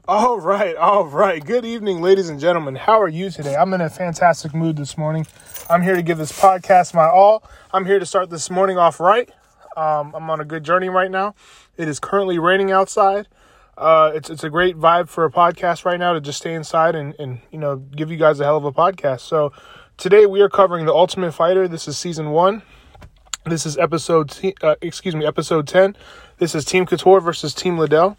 All right. Good evening, ladies and gentlemen. How are you today? I'm in a fantastic mood this morning. I'm here to give this podcast my all. I'm here to start this morning off right. I'm on a good journey right now. It is currently raining outside. It's a great vibe for a podcast right now to just stay inside and give you guys a hell of a podcast. So today we are covering The Ultimate Fighter. This is season 1. This is episode 10. This is Team Couture versus Team Liddell.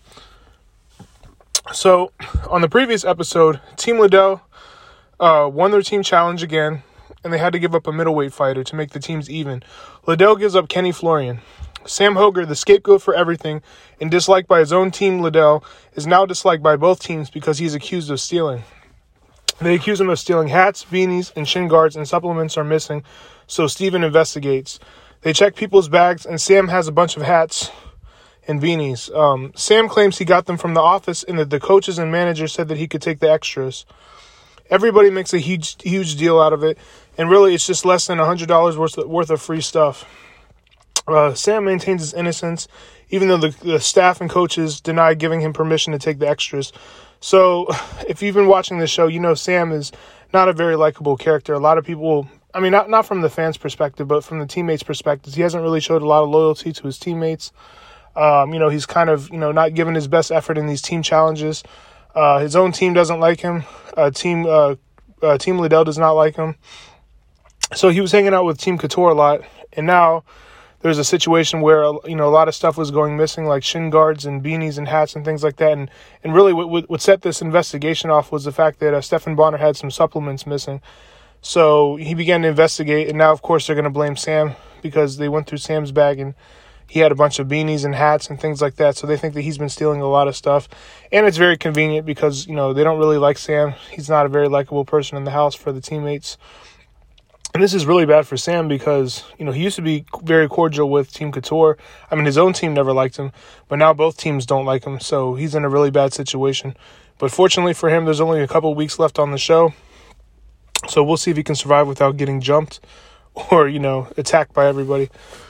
So, on the previous episode, Team Liddell won their team challenge again, and they had to give up a middleweight fighter to make the teams even. Liddell gives up Kenny Florian. Sam Hoger, the scapegoat for everything, and disliked by his own team, Liddell, is now disliked by both teams because he's accused of stealing. They accuse him of stealing hats, beanies, and shin guards, and supplements are missing, so Steven investigates. They check people's bags, and Sam has a bunch of hats and beanies. Sam claims he got them from the office and that the coaches and managers said that he could take the extras. Everybody makes a huge deal out of it, and really it's just less than $100 worth of free stuff. Sam maintains his innocence, even though the staff and coaches deny giving him permission to take the extras. So if you've been watching this show, you know Sam is not a very likable character. A lot of people, I mean, not from the fans' perspective, but from the teammates' perspective, he hasn't really showed a lot of loyalty to his teammates. He's kind of, not giving his best effort in these team challenges. His own team doesn't like him. Team Liddell does not like him. So he was hanging out with Team Couture a lot. And now there's a situation where, a lot of stuff was going missing, like shin guards and beanies and hats and things like that. And really what set this investigation off was the fact that Stephan Bonnar had some supplements missing. So he began to investigate. And now, of course, they're going to blame Sam because they went through Sam's bag and he had a bunch of beanies and hats and things like that. So they think that he's been stealing a lot of stuff. And it's very convenient because, they don't really like Sam. He's not a very likable person in the house for the teammates. And this is really bad for Sam because, he used to be very cordial with Team Couture. I mean, his own team never liked him, but now both teams don't like him. So he's in a really bad situation. But fortunately for him, there's only a couple weeks left on the show. So we'll see if he can survive without getting jumped or, attacked by everybody.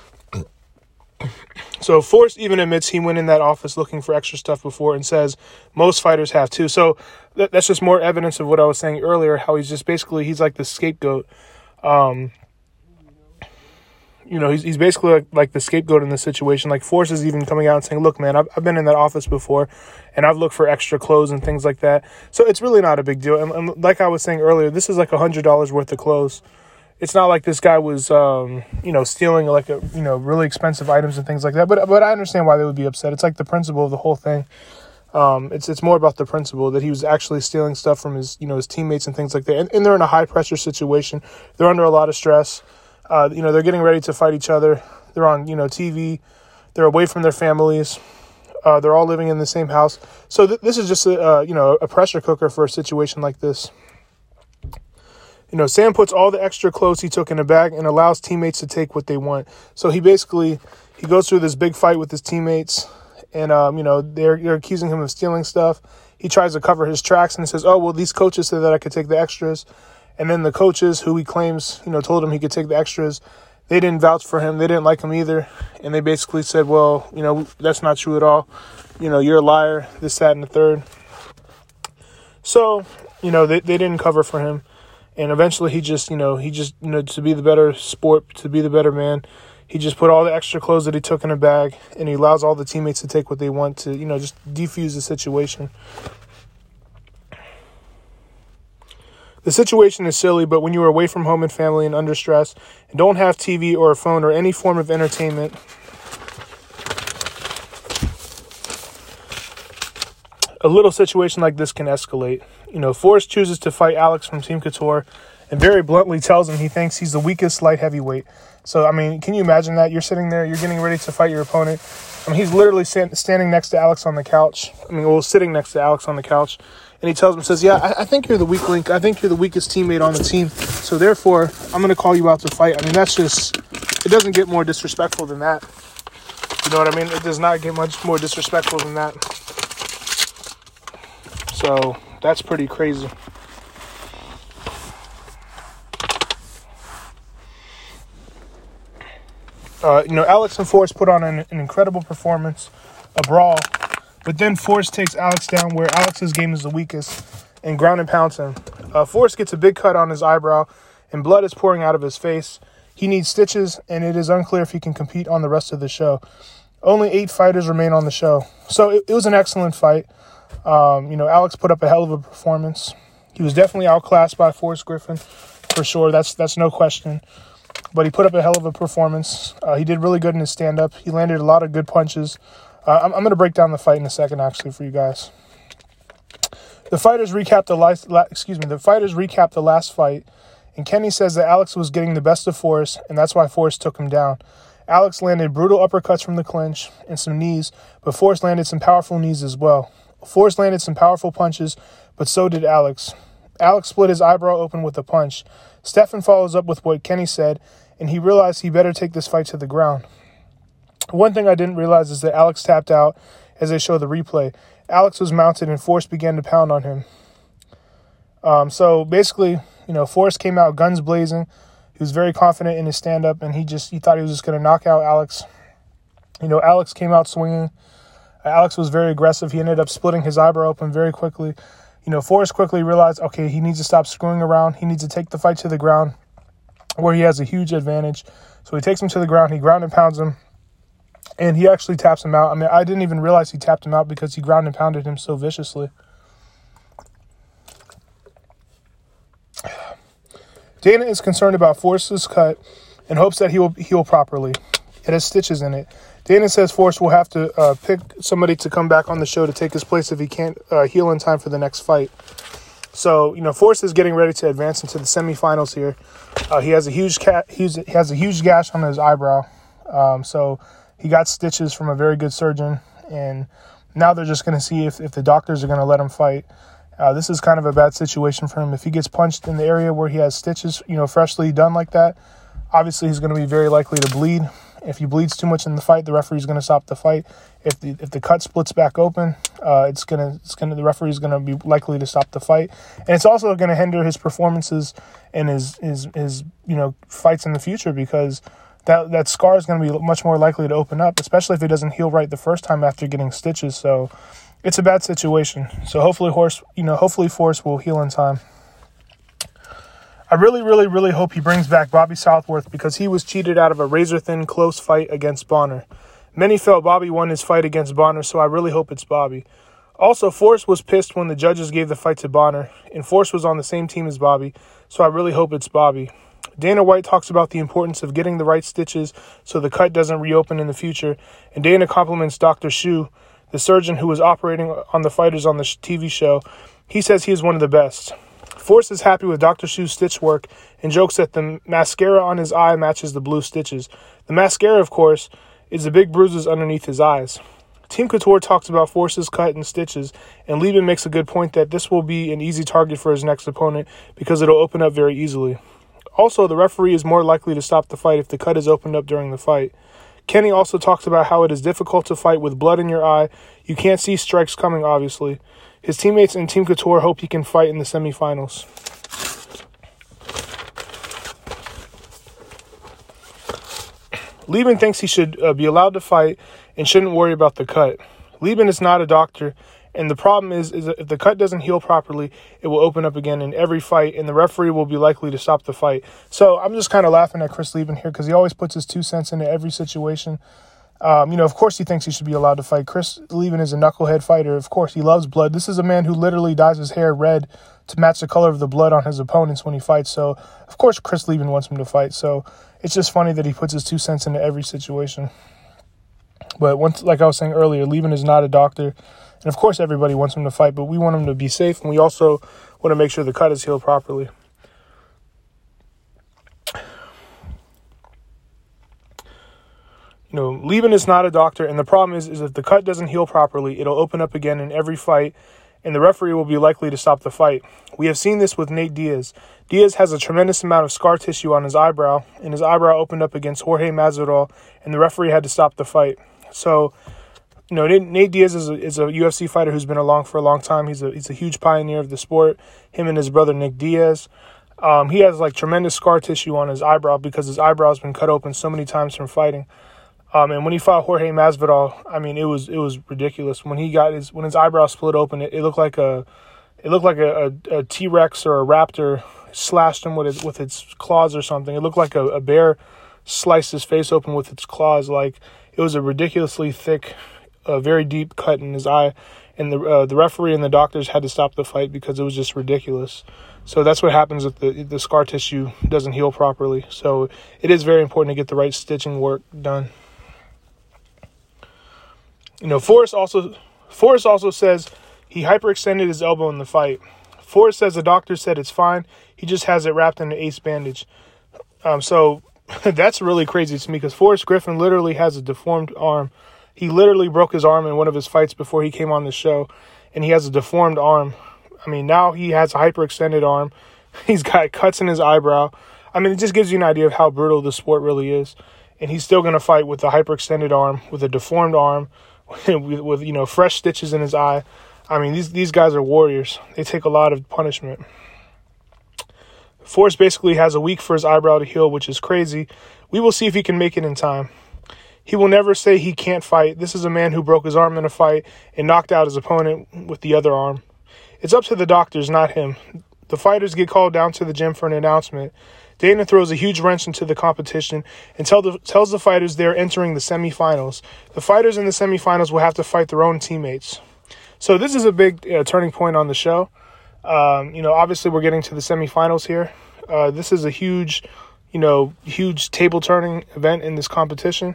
So Forrest even admits he went in that office looking for extra stuff before and says most fighters have too. So that's just more evidence of what I was saying earlier, how he's like the scapegoat. He's basically like the scapegoat in this situation. Like Forrest is even coming out and saying, look, man, I've been in that office before and I've looked for extra clothes and things like that. So it's really not a big deal. And like I was saying earlier, this is like $100 worth of clothes. It's not like this guy was, stealing like really expensive items and things like that. But I understand why they would be upset. It's like the principle of the whole thing. It's more about the principle that he was actually stealing stuff from his teammates and things like that. And they're in a high pressure situation. They're under a lot of stress. They're getting ready to fight each other. They're on, TV. They're away from their families. They're all living in the same house. So this is just a pressure cooker for a situation like this. Sam puts all the extra clothes he took in a bag and allows teammates to take what they want. So he goes through this big fight with his teammates and, they're accusing him of stealing stuff. He tries to cover his tracks and says, oh, well, these coaches said that I could take the extras. And then the coaches who he claims, told him he could take the extras, they didn't vouch for him. They didn't like him either. And they basically said, well, that's not true at all. You're a liar, this, that, and the third. So, they didn't cover for him. And eventually he just, to be the better sport, to be the better man, he just put all the extra clothes that he took in a bag and he allows all the teammates to take what they want to, just defuse the situation. The situation is silly, but when you are away from home and family and under stress and don't have TV or a phone or any form of entertainment, a little situation like this can escalate. Forrest chooses to fight Alex from Team Couture and very bluntly tells him he thinks he's the weakest light heavyweight. So, can you imagine that? You're sitting there, you're getting ready to fight your opponent. He's literally standing next to Alex on the couch. Sitting next to Alex on the couch. And he tells him, says, yeah, I think you're the weak link. I think you're the weakest teammate on the team. So, therefore, I'm going to call you out to fight. That's just, it doesn't get more disrespectful than that. You know what I mean? It does not get much more disrespectful than that. So that's pretty crazy. Alex and Forrest put on an incredible performance, a brawl But then Forrest takes Alex down where Alex's game is the weakest and ground and pounds him. Forrest gets a big cut on his eyebrow and blood is pouring out of his face. He needs stitches, and it is unclear if he can compete on the rest of the show. Only 8 fighters remain on the show. So it was an excellent fight. Alex put up a hell of a performance. He was definitely outclassed by Forrest Griffin, for sure. That's no question. But he put up a hell of a performance. He did really good in his stand-up. He landed a lot of good punches. I'm going to break down the fight in a second, actually, for you guys. The fighters recapped the last fight, and Kenny says that Alex was getting the best of Forrest, and that's why Forrest took him down. Alex landed brutal uppercuts from the clinch and some knees, but Forrest landed some powerful knees as well. Forrest landed some powerful punches, but so did Alex. Alex split his eyebrow open with a punch. Stephan follows up with what Kenny said, and he realized he better take this fight to the ground. One thing I didn't realize is that Alex tapped out as they show the replay. Alex was mounted, and Forrest began to pound on him. So basically, Forrest came out guns blazing. He was very confident in his stand-up, and he thought he was just going to knock out Alex. Alex came out swinging. Alex was very aggressive. He ended up splitting his eyebrow open very quickly. Forrest quickly realized, okay, he needs to stop screwing around. He needs to take the fight to the ground where he has a huge advantage. So he takes him to the ground. He ground and pounds him, and he actually taps him out. I didn't even realize he tapped him out because he ground and pounded him so viciously. Dana is concerned about Forrest's cut and hopes that he will heal properly. It has stitches in it. Dana says Forrest will have to pick somebody to come back on the show to take his place if he can't heal in time for the next fight. So, Forrest is getting ready to advance into the semifinals here. He has a huge gash on his eyebrow. So he got stitches from a very good surgeon, and now they're just going to see if the doctors are going to let him fight. This is kind of a bad situation for him. If he gets punched in the area where he has stitches, freshly done like that, obviously he's going to be very likely to bleed. If he bleeds too much in the fight, the referee's going to stop the fight. If the cut splits back open, the referee's going to be likely to stop the fight, and it's also going to hinder his performances and his fights in the future, because that scar is going to be much more likely to open up, especially if it doesn't heal right the first time after getting stitches. So it's a bad situation. So hopefully Forrest will heal in time. I really, really, really hope he brings back Bobby Southworth, because he was cheated out of a razor-thin close fight against Bonner. Many felt Bobby won his fight against Bonner, so I really hope it's Bobby. Also, Forrest was pissed when the judges gave the fight to Bonner, and Forrest was on the same team as Bobby, so I really hope it's Bobby. Dana White talks about the importance of getting the right stitches so the cut doesn't reopen in the future, and Dana compliments Dr. Shu, the surgeon who was operating on the fighters on the TV show. He says he is one of the best. Forrest is happy with Dr. Shu's stitch work and jokes that the mascara on his eye matches the blue stitches. The mascara, of course, is the big bruises underneath his eyes. Team Couture talks about Forrest's cut and stitches, and Lieben makes a good point that this will be an easy target for his next opponent because it'll open up very easily. Also, the referee is more likely to stop the fight if the cut is opened up during the fight. Kenny also talks about how it is difficult to fight with blood in your eye. You can't see strikes coming, obviously. His teammates in Team Couture hope he can fight in the semifinals. Lieben thinks he should be allowed to fight and shouldn't worry about the cut. Lieben is not a doctor, and the problem is that if the cut doesn't heal properly, it will open up again in every fight, and the referee will be likely to stop the fight. So I'm just kind of laughing at Chris Lieben here, because he always puts his 2 cents into every situation. Of course he thinks he should be allowed to fight. Chris Lieben is a knucklehead fighter. Of course, he loves blood. This is a man who literally dyes his hair red to match the color of the blood on his opponents when he fights. So, of course, Chris Lieben wants him to fight. So it's just funny that he puts his 2 cents into every situation. But like I was saying earlier, Lieben is not a doctor. And, of course, everybody wants him to fight, but we want him to be safe, and we also want to make sure the cut is healed properly. Lieben is not a doctor, and the problem is if the cut doesn't heal properly, it'll open up again in every fight, and the referee will be likely to stop the fight. We have seen this with Nate Diaz. Diaz has a tremendous amount of scar tissue on his eyebrow, and his eyebrow opened up against Jorge Masvidal, and the referee had to stop the fight. So, Nate Diaz is a UFC fighter who's been along for a long time. He's a huge pioneer of the sport. Him and his brother Nick Diaz. He has tremendous scar tissue on his eyebrow because his eyebrow has been cut open so many times from fighting. And when he fought Jorge Masvidal, I mean, it was ridiculous. When his eyebrow split open, it looked like a T-Rex or a raptor slashed him with its claws or something. It looked like a bear sliced his face open with its claws. Like, it was a ridiculously thick, very deep cut in his eye. And the referee and the doctors had to stop the fight because it was just ridiculous. So that's what happens if the scar tissue doesn't heal properly. So it is very important to get the right stitching work done. Forrest also says he hyperextended his elbow in the fight. Forrest says the doctor said it's fine. He just has it wrapped in an ace bandage. So that's really crazy to me because Forrest Griffin literally has a deformed arm. He literally broke his arm in one of his fights before he came on the show, and he has a deformed arm. I mean, now he has a hyperextended arm. He's got cuts in his eyebrow. I mean, it just gives you an idea of how brutal the sport really is. And he's still going to fight with a hyperextended arm, with a deformed arm, with fresh stitches in his eye. I mean, these guys are warriors. They take a lot of punishment. Forrest basically has a week for his eyebrow to heal, which is crazy. We will see if he can make it in time. He will never say he can't fight. This is a man who broke his arm in a fight and knocked out his opponent with the other arm. It's up to the doctors, not him. The fighters get called down to the gym for an announcement. Dana throws a huge wrench into the competition and tells the fighters they're entering the semifinals. The fighters in the semifinals will have to fight their own teammates. So this is a big turning point on the show. Obviously we're getting to the semifinals here. This is a huge table turning event in this competition.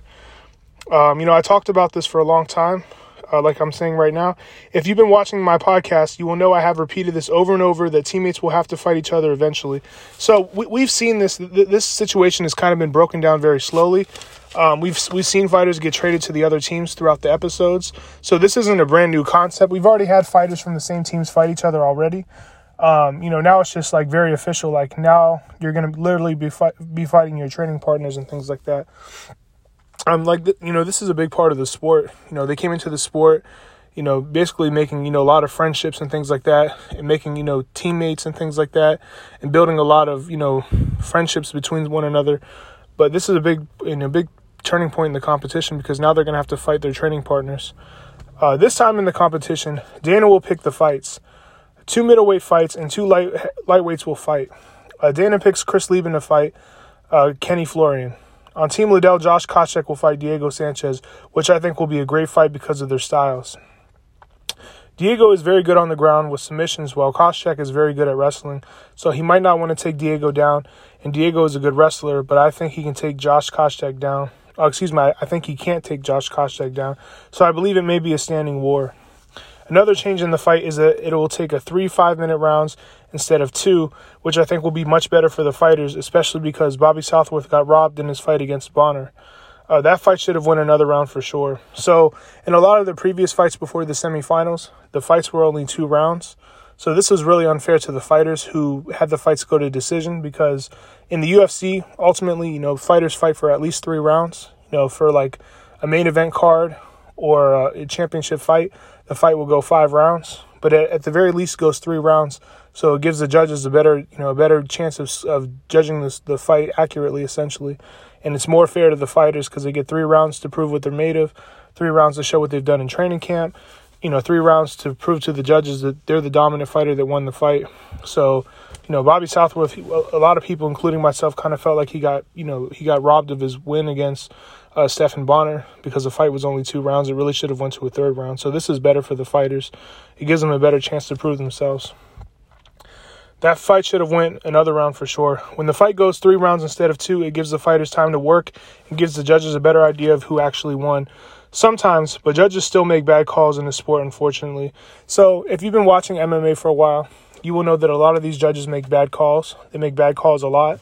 I talked about this for a long time, like I'm saying right now. If you've been watching my podcast, you will know I have repeated this over and over, that teammates will have to fight each other eventually. So we've seen this. This situation has kind of been broken down very slowly. We've seen fighters get traded to the other teams throughout the episodes. So this isn't a brand new concept. We've already had fighters from the same teams fight each other already. Now it's just like very official. Like now you're going to literally be fighting your training partners and things like that. This is a big part of the sport. They came into the sport, basically making, a lot of friendships and things like that, and making, teammates and things like that, and building a lot of, friendships between one another. But this is a big turning point in the competition because now they're going to have to fight their training partners. This time in the competition, Dana will pick the fights. 2 middleweight fights and 2 lightweights will fight. Dana picks Chris Leben to fight Kenny Florian. On Team Liddell, Josh Koscheck will fight Diego Sanchez, which I think will be a great fight because of their styles. Diego is very good on the ground with submissions, while Koscheck is very good at wrestling, so he might not want to take Diego down, and Diego is a good wrestler, but I think he can take Josh Koscheck down. I think he can't take Josh Koscheck down, so I believe it may be a standing war. Another change in the fight is that it will take 3 5-minute rounds instead of 2, which I think will be much better for the fighters, especially because Bobby Southworth got robbed in his fight against Bonner. That fight should have won another round for sure. So in a lot of the previous fights before the semifinals, the fights were only 2 rounds. So this was really unfair to the fighters who had the fights go to decision, because in the UFC, ultimately, fighters fight for at least 3 rounds. For like a main event card or a championship fight, the fight will go 5 rounds, but at the very least goes 3 rounds. So it gives the judges a better chance of judging the fight accurately, essentially. And it's more fair to the fighters because they get 3 rounds to prove what they're made of, 3 rounds to show what they've done in training camp, 3 rounds to prove to the judges that they're the dominant fighter that won the fight. So, Bobby Southworth, a lot of people, including myself, kind of felt like he got robbed of his win against Stephan Bonner because the fight was only 2 rounds. It really should have went to a 3rd round. So this is better for the fighters. It gives them a better chance to prove themselves. That fight should have went another round for sure. When the fight goes 3 rounds instead of 2, it gives the fighters time to work and gives the judges a better idea of who actually won. Sometimes, but judges still make bad calls in the sport, unfortunately. So if you've been watching MMA for a while, you will know that a lot of these judges make bad calls. They make bad calls a lot.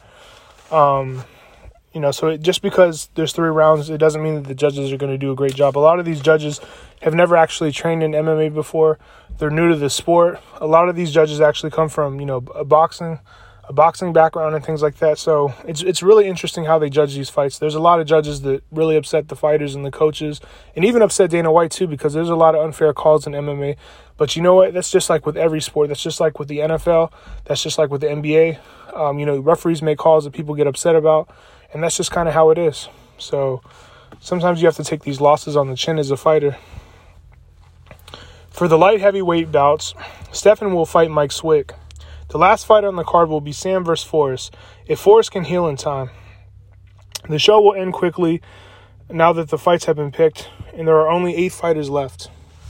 So just because there's 3 rounds, it doesn't mean that the judges are going to do a great job. A lot of these judges have never actually trained in MMA before. They're new to the sport. A lot of these judges actually come from, a boxing background and things like that. So it's really interesting how they judge these fights. There's a lot of judges that really upset the fighters and the coaches, and even upset Dana White too, because there's a lot of unfair calls in MMA. But you know what? That's just like with every sport. That's just like with the NFL. That's just like with the NBA. Referees make calls that people get upset about, and that's just kind of how it is. So Sometimes you have to take these losses on the chin as a fighter. For the light heavyweight bouts, Stephan will fight Mike Swick. The last fight on the card will be Sam vs. Forrest, if Forrest can heal in time. The show will end quickly now that the fights have been picked, and there are only 8 fighters left.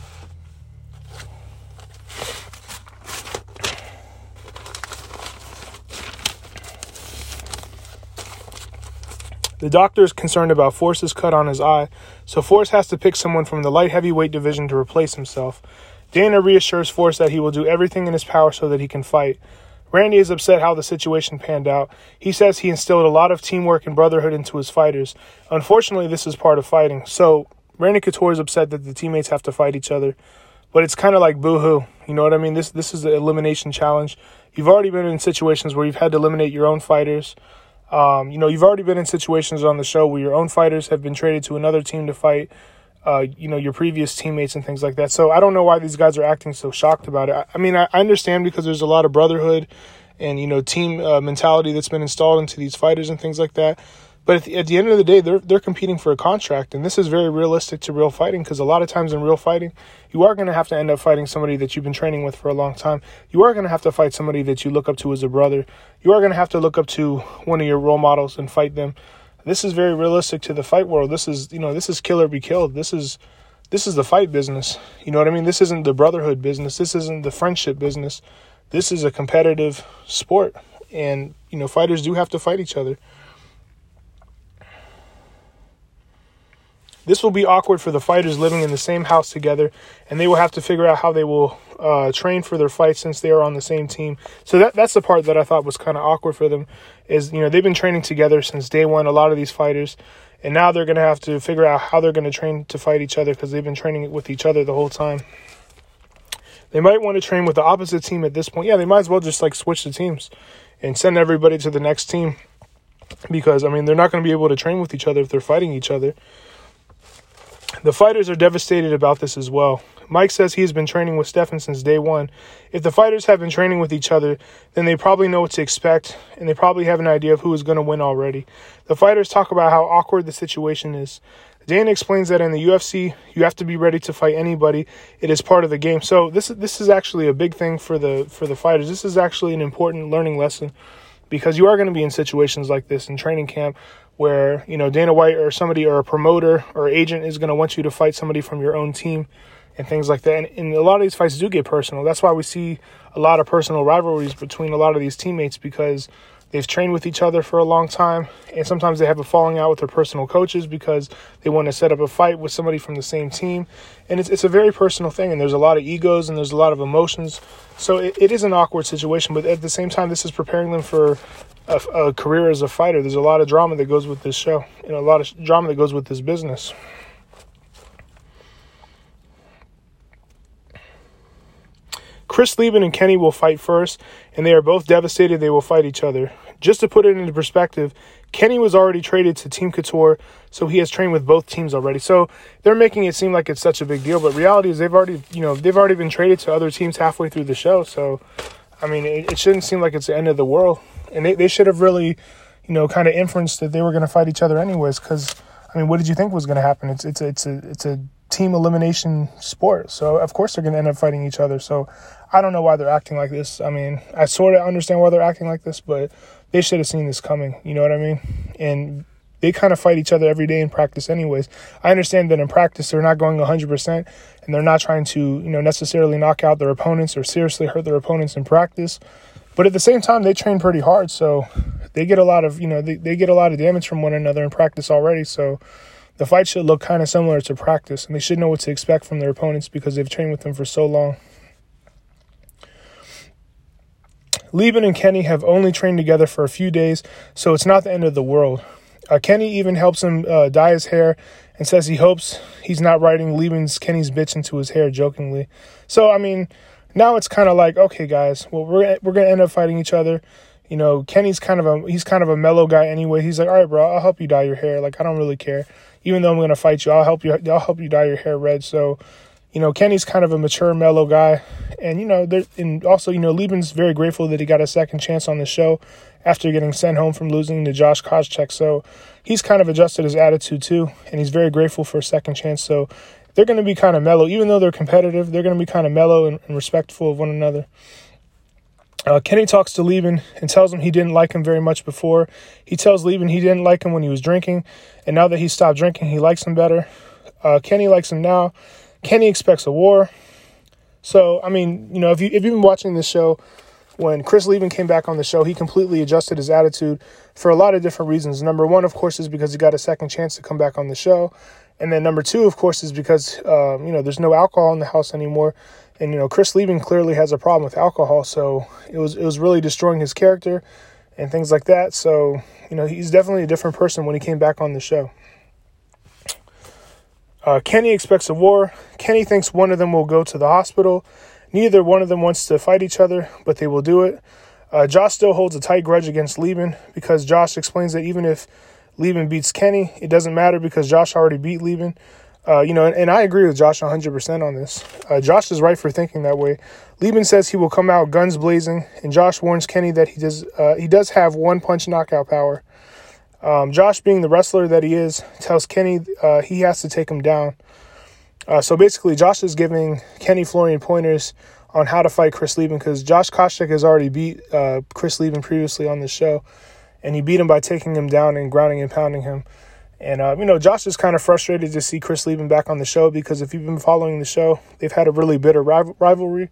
The doctor is concerned about Forrest's cut on his eye, so Forrest has to pick someone from the light heavyweight division to replace himself. Dana reassures Forrest that he will do everything in his power so that he can fight. Randy is upset how the situation panned out. He says he instilled a lot of teamwork and brotherhood into his fighters. Unfortunately, this is part of fighting. So Randy Couture is upset that the teammates have to fight each other. But it's kind of like boo-hoo. You know what I mean? This is the elimination challenge. You've already been in situations where you've had to eliminate your own fighters. You've already been in situations on the show where your own fighters have been traded to another team to fight, your previous teammates and things like that. So I don't know why these guys are acting so shocked about it. I understand because there's a lot of brotherhood and, team mentality that's been installed into these fighters and things like that. But at the end of the day, they're competing for a contract, and this is very realistic to real fighting because a lot of times in real fighting, you are going to have to end up fighting somebody that you've been training with for a long time. You are going to have to fight somebody that you look up to as a brother. You are going to have to look up to one of your role models and fight them. This is very realistic to the fight world. This is kill or be killed. This is the fight business. You know what I mean? This isn't the brotherhood business. This isn't the friendship business. This is a competitive sport, and fighters do have to fight each other. This will be awkward for the fighters living in the same house together, and they will have to figure out how they will train for their fights since they are on the same team. So that's the part that I thought was kind of awkward for them is, they've been training together since day one, a lot of these fighters, and now they're going to have to figure out how they're going to train to fight each other because they've been training with each other the whole time. They might want to train with the opposite team at this point. Yeah, they might as well just switch the teams and send everybody to the next team because, they're not going to be able to train with each other if they're fighting each other. The fighters are devastated about this as well. Mike says he has been training with Stephan since day one. If the fighters have been training with each other, then they probably know what to expect, and they probably have an idea of who is going to win already. The fighters talk about how awkward the situation is. Dana explains that in the UFC, you have to be ready to fight anybody. It is part of the game. So this is actually a big thing for the fighters. This is actually an important learning lesson because you are going to be in situations like this in training camp where, Dana White or somebody or a promoter or agent is going to want you to fight somebody from your own team and things like that. And a lot of these fights do get personal. That's why we see a lot of personal rivalries between a lot of these teammates because they've trained with each other for a long time. And sometimes they have a falling out with their personal coaches because they want to set up a fight with somebody from the same team. And it's a very personal thing. And there's a lot of egos and there's a lot of emotions. So it is an awkward situation. But at the same time, this is preparing them for a career as a fighter. There's a lot of drama that goes with this show and a lot of drama that goes with this business. Chris Leben and Kenny will fight first, and they are both devastated they will fight each other. Just to put it into perspective, Kenny was already traded to Team Couture, so he has trained with both teams already. So they're making it seem like it's such a big deal, but reality is they've already been traded to other teams halfway through the show. So, it shouldn't seem like it's the end of the world. And they should have really, kind of inferenced that they were going to fight each other anyways. Because, what did you think was going to happen? It's a team elimination sport. So, of course, they're going to end up fighting each other. So, I don't know why they're acting like this. I sort of understand why they're acting like this, but they should have seen this coming. You know what I mean? And they kind of fight each other every day in practice anyways. I understand that in practice, they're not going 100%, and they're not trying to, necessarily knock out their opponents or seriously hurt their opponents in practice. But at the same time, they train pretty hard, so they get a lot of, they get a lot of damage from one another in practice already. So the fight should look kind of similar to practice, and they should know what to expect from their opponents because they've trained with them for so long. Leben and Kenny have only trained together for a few days, so it's not the end of the world. Kenny even helps him dye his hair and says he hopes he's not writing Kenny's bitch into his hair jokingly. So, now it's kind of like, okay, guys, well, we're going to end up fighting each other. Kenny's kind of a mellow guy anyway. He's like, all right, bro, I'll help you dye your hair. I don't really care. Even though I'm going to fight you, I'll help you dye your hair red. So, Kenny's kind of a mature, mellow guy. And, also, Lieben's very grateful that he got a second chance on the show after getting sent home from losing to Josh Koscheck. So he's kind of adjusted his attitude too, and he's very grateful for a second chance. So they're going to be kind of mellow. Even though they're competitive, they're going to be kind of mellow and respectful of one another. Kenny talks to Lieben and tells him he didn't like him very much before. He tells Lieben he didn't like him when he was drinking, and now that he stopped drinking, he likes him better. Kenny likes him now. Kenny expects a war. So, if you've been watching this show, when Chris Lieben came back on the show, he completely adjusted his attitude for a lot of different reasons. Number one, of course, is because he got a second chance to come back on the show. And then number two, of course, is because, there's no alcohol in the house anymore. And, Chris Lieben clearly has a problem with alcohol. So it was really destroying his character and things like that. So, he's definitely a different person when he came back on the show. Kenny expects a war. Kenny thinks one of them will go to the hospital. Neither one of them wants to fight each other, but they will do it. Josh still holds a tight grudge against Lieben because Josh explains that even if Lieben beats Kenny, it doesn't matter because Josh already beat Lieben. And I agree with Josh 100% on this. Josh is right for thinking that way. Lieben says he will come out guns blazing, and Josh warns Kenny that he does have one-punch knockout power. Josh, being the wrestler that he is, tells Kenny he has to take him down. So basically, Josh is giving Kenny Florian pointers on how to fight Chris Lieben because Josh Koscheck has already beat Chris Lieben previously on the show, and he beat him by taking him down and grounding and pounding him. And, Josh is kind of frustrated to see Chris Lieben back on the show because if you've been following the show, they've had a really bitter rivalry.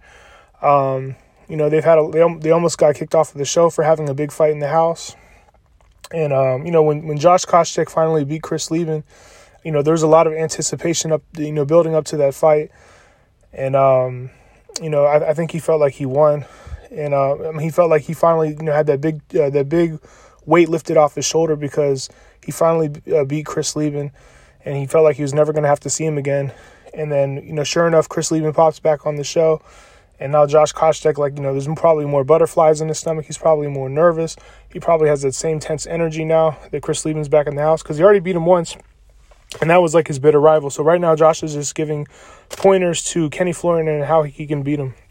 They almost got kicked off of the show for having a big fight in the house. And, when Josh Koscheck finally beat Chris Lieben, there was a lot of anticipation building up to that fight. And, I think he felt like he won. And he felt like he finally, had that big weight lifted off his shoulder because he finally beat Chris Lieben. And he felt like he was never going to have to see him again. And then, sure enough, Chris Lieben pops back on the show. And now Josh Koscheck, there's probably more butterflies in his stomach. He's probably more nervous. He probably has that same tense energy now that Chris Lieben's back in the house because he already beat him once. And that was like his bitter rival. So right now, Josh is just giving pointers to Kenny Florian and how he can beat him.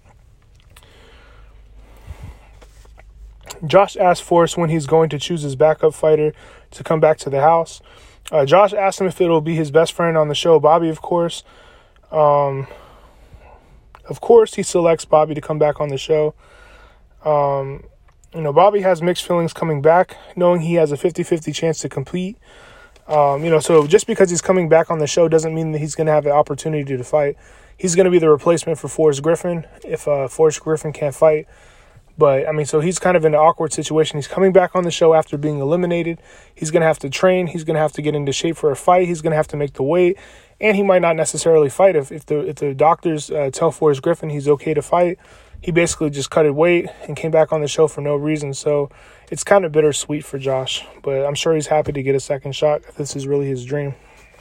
Josh asks Forrest when he's going to choose his backup fighter to come back to the house. Josh asks him if it'll be his best friend on the show, Bobby, of course. Of course, he selects Bobby to come back on the show. Bobby has mixed feelings coming back, knowing he has a 50-50 chance to compete. So just because he's coming back on the show doesn't mean that he's going to have the opportunity to fight. He's going to be the replacement for Forrest Griffin if Forrest Griffin can't fight. But, so he's kind of in an awkward situation. He's coming back on the show after being eliminated. He's going to have to train. He's going to have to get into shape for a fight. He's going to have to make the weight. And he might not necessarily fight if the doctors tell Forrest Griffin he's okay to fight. He basically just cut weight and came back on the show for no reason. So it's kind of bittersweet for Josh. But I'm sure he's happy to get a second shot. This is really his dream.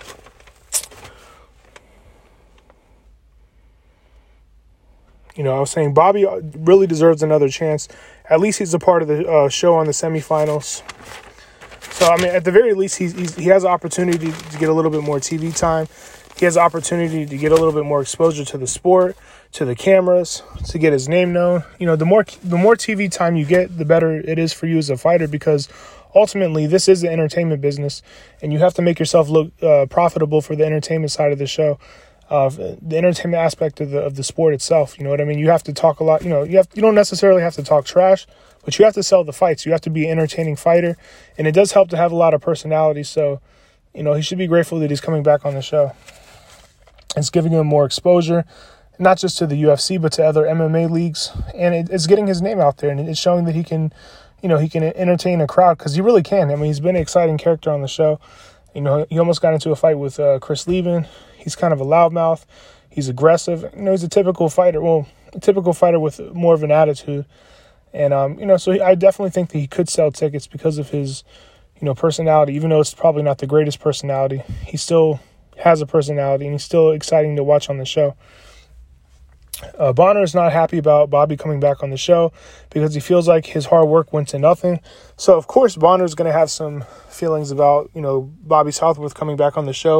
I was saying Bobby really deserves another chance. At least he's a part of the show on the semifinals. So, at the very least, he has an opportunity to get a little bit more TV time. He has an opportunity to get a little bit more exposure to the sport, to the cameras, to get his name known. The more TV time you get, the better it is for you as a fighter because ultimately this is the entertainment business and you have to make yourself look profitable for the entertainment side of the show. The entertainment aspect of the sport itself, you know what I mean? You have to talk a lot, you don't necessarily have to talk trash, but you have to sell the fights. You have to be an entertaining fighter, and it does help to have a lot of personality. So, he should be grateful that he's coming back on the show. It's giving him more exposure, not just to the UFC, but to other MMA leagues, and it's getting his name out there, and it's showing that he can entertain a crowd because he really can. He's been an exciting character on the show. He almost got into a fight with Chris Lieben. He's kind of a loudmouth. He's aggressive. He's a typical fighter. Well, a typical fighter with more of an attitude. And, so I definitely think that he could sell tickets because of his, personality. Even though it's probably not the greatest personality, he still has a personality, and he's still exciting to watch on the show. Bonner is not happy about Bobby coming back on the show because he feels like his hard work went to nothing. So, of course, Bonner is going to have some feelings about, Bobby Southworth coming back on the show.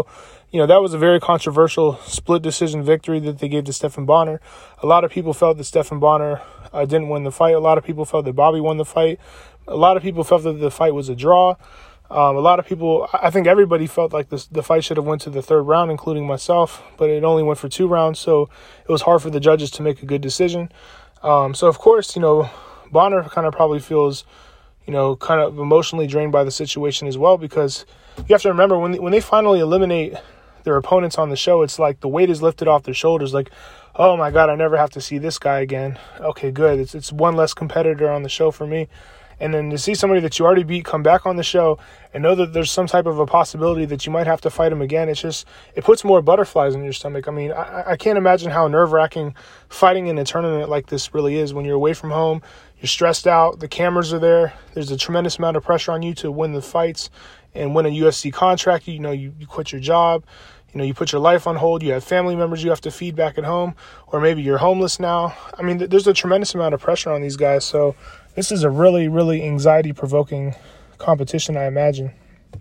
that was a very controversial split decision victory that they gave to Stephan Bonnar. A lot of people felt that Stephan Bonnar didn't win the fight. A lot of people felt that Bobby won the fight. A lot of people felt that the fight was a draw. A lot of people, I think everybody felt like the fight should have went to the third round, including myself, but it only went for 2 rounds, so it was hard for the judges to make a good decision. So, of course, Bonnar kind of probably feels, kind of emotionally drained by the situation as well, because you have to remember when they finally eliminate their opponents on the show, it's like the weight is lifted off their shoulders. Like, oh my God, I never have to see this guy again. Okay, good. It's one less competitor on the show for me. And then to see somebody that you already beat come back on the show and know that there's some type of a possibility that you might have to fight him again, it puts more butterflies in your stomach. I mean, I can't imagine how nerve-wracking fighting in a tournament like this really is. When you're away from home, you're stressed out, the cameras are there, there's a tremendous amount of pressure on you to win the fights and win a UFC contract. You quit your job, you put your life on hold, you have family members you have to feed back at home, or maybe you're homeless now. I mean, there's a tremendous amount of pressure on these guys, so this is a really, really anxiety-provoking competition, I imagine.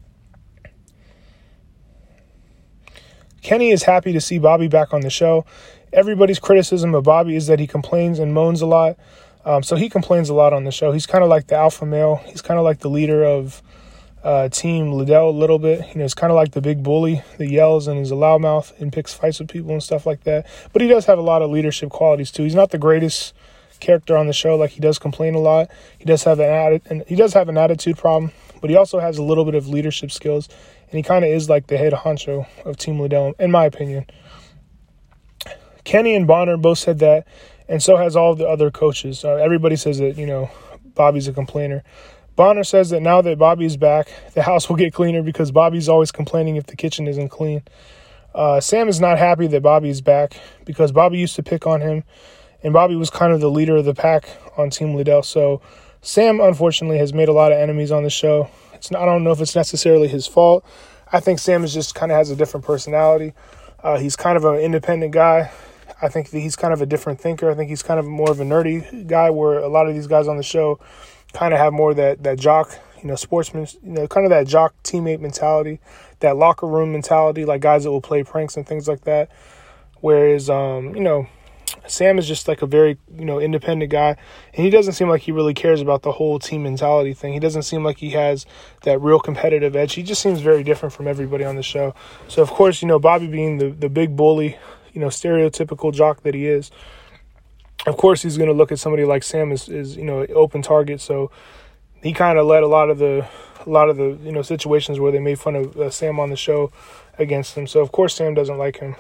Kenny is happy to see Bobby back on the show. Everybody's criticism of Bobby is that he complains and moans a lot. So he complains a lot on the show. He's kind of like the alpha male. He's kind of like the leader of Team Liddell a little bit. He's kind of like the big bully that yells and is a loudmouth and picks fights with people and stuff like that. But he does have a lot of leadership qualities too. He's not the greatest character on the show. Like, he does complain a lot. He does have an attitude problem, but he also has a little bit of leadership skills, and he kind of is like the head honcho of Team Liddell, in my opinion. Kenny and Bonnar both said that, and so has all of the other coaches. Everybody says that, Bobby's a complainer. Bonnar says that now that Bobby's back, the house will get cleaner because Bobby's always complaining if the kitchen isn't clean. Sam is not happy that Bobby's back because Bobby used to pick on him, and Bobby was kind of the leader of the pack on Team Liddell. So Sam, unfortunately, has made a lot of enemies on the show. I don't know if it's necessarily his fault. I think Sam just kind of has a different personality. He's kind of an independent guy. I think that he's kind of a different thinker. I think he's kind of more of a nerdy guy, where a lot of these guys on the show kind of have more that jock, sportsman, kind of that jock teammate mentality, that locker room mentality, like guys that will play pranks and things like that. Whereas, Sam is just like a very, independent guy, and he doesn't seem like he really cares about the whole team mentality thing. He doesn't seem like he has that real competitive edge. He just seems very different from everybody on the show. So, of course, Bobby being the big bully, stereotypical jock that he is, of course he's going to look at somebody like Sam as open target. So he kind of led a lot of the situations where they made fun of Sam on the show against him. So, of course, Sam doesn't like him.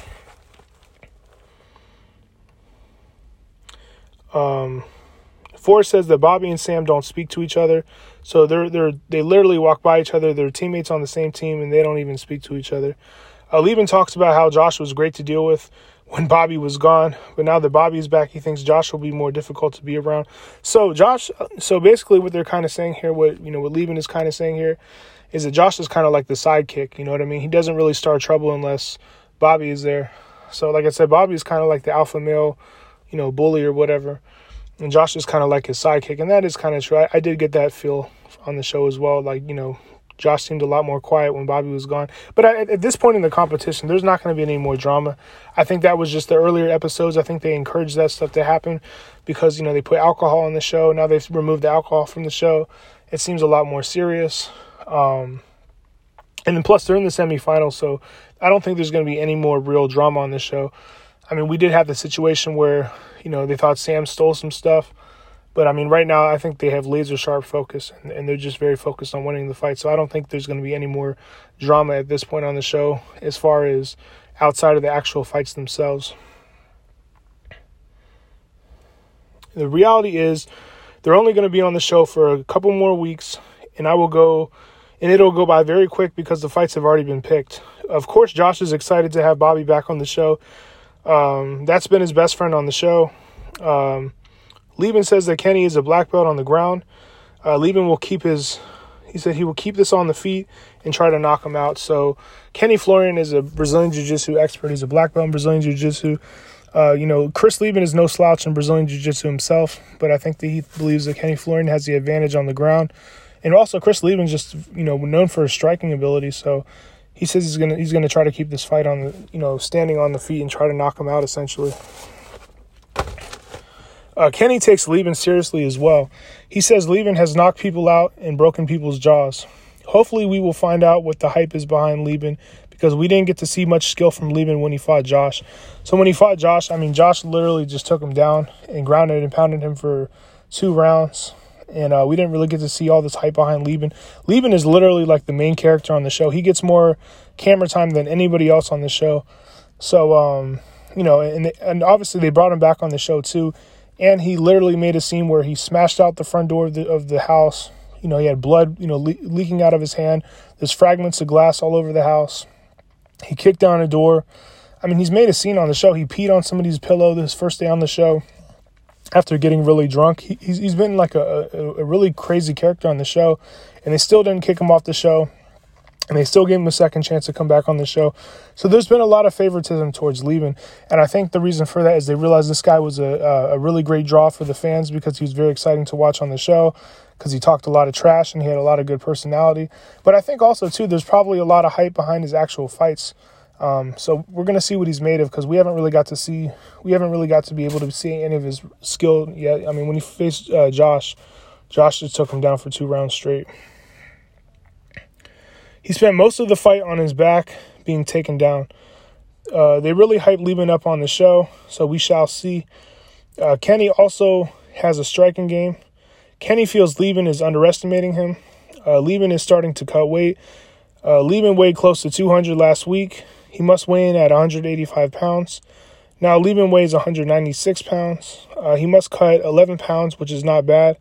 Forrest says that Bobby and Sam don't speak to each other. So they literally walk by each other. They're teammates on the same team, and they don't even speak to each other. Lieben talks about how Josh was great to deal with when Bobby was gone, but now that Bobby's back, he thinks Josh will be more difficult to be around. So basically what they're kind of saying here, what Lieben is kind of saying here, is that Josh is kind of like the sidekick, you know what I mean? He doesn't really start trouble unless Bobby is there. So like I said, Bobby is kind of like the alpha male, bully or whatever. And Josh is kind of like his sidekick, and that is kind of true. I did get that feel on the show as well. Like, Josh seemed a lot more quiet when Bobby was gone. But at this point in the competition, there's not going to be any more drama. I think that was just the earlier episodes. I think they encouraged that stuff to happen because, they put alcohol on the show. Now they've removed the alcohol from the show. It seems a lot more serious. And then plus they're in the semifinals, so I don't think there's going to be any more real drama on the show. I mean, we did have the situation where, they thought Sam stole some stuff. But, I mean, right now I think they have laser-sharp focus, and they're just very focused on winning the fight. So I don't think there's going to be any more drama at this point on the show as far as outside of the actual fights themselves. The reality is they're only going to be on the show for a couple more weeks, and it'll go by very quick because the fights have already been picked. Of course, Josh is excited to have Bobby back on the show. That's been his best friend on the show. Lieben says that Kenny is a black belt on the ground. Lieben will he said he will keep this on the feet and try to knock him out. So Kenny Florian is a Brazilian Jiu-Jitsu expert. He's a black belt in Brazilian Jiu-Jitsu. Chris Lieben is no slouch in Brazilian Jiu-Jitsu himself, but I think that he believes that Kenny Florian has the advantage on the ground. And also Chris Lieben's just, known for his striking ability. So, he says he's gonna try to keep this fight on the, standing on the feet and try to knock him out essentially. Kenny takes Leben seriously as well. He says Leben has knocked people out and broken people's jaws. Hopefully we will find out what the hype is behind Leben, because we didn't get to see much skill from Leben when he fought Josh. So when he fought Josh, Josh literally just took him down and grounded and pounded him for 2 rounds. And we didn't really get to see all this hype behind Leben. Leben is literally like the main character on the show. He gets more camera time than anybody else on the show. So, and obviously they brought him back on the show too. And he literally made a scene where he smashed out the front door of the house. He had blood, leaking out of his hand. There's fragments of glass all over the house. He kicked down a door. He's made a scene on the show. He peed on somebody's pillow this first day on the show after getting really drunk. He's been like a really crazy character on the show, and they still didn't kick him off the show. And they still gave him a second chance to come back on the show. So there's been a lot of favoritism towards Leben. And I think the reason for that is they realized this guy was a really great draw for the fans, because he was very exciting to watch on the show, because he talked a lot of trash and he had a lot of good personality. But I think also, too, there's probably a lot of hype behind his actual fights. So we're going to see what he's made of, because we haven't really got to be able to see any of his skill yet. When he faced Josh just took him down for 2 rounds straight. He spent most of the fight on his back being taken down. They really hyped Leben up on the show, so we shall see. Kenny also has a striking game. Kenny feels Leben is underestimating him. Leben is starting to cut weight. Leben weighed close to 200 last week. He must weigh in at 185 pounds. Now Leben weighs 196 pounds. He must cut 11 pounds, which is not bad.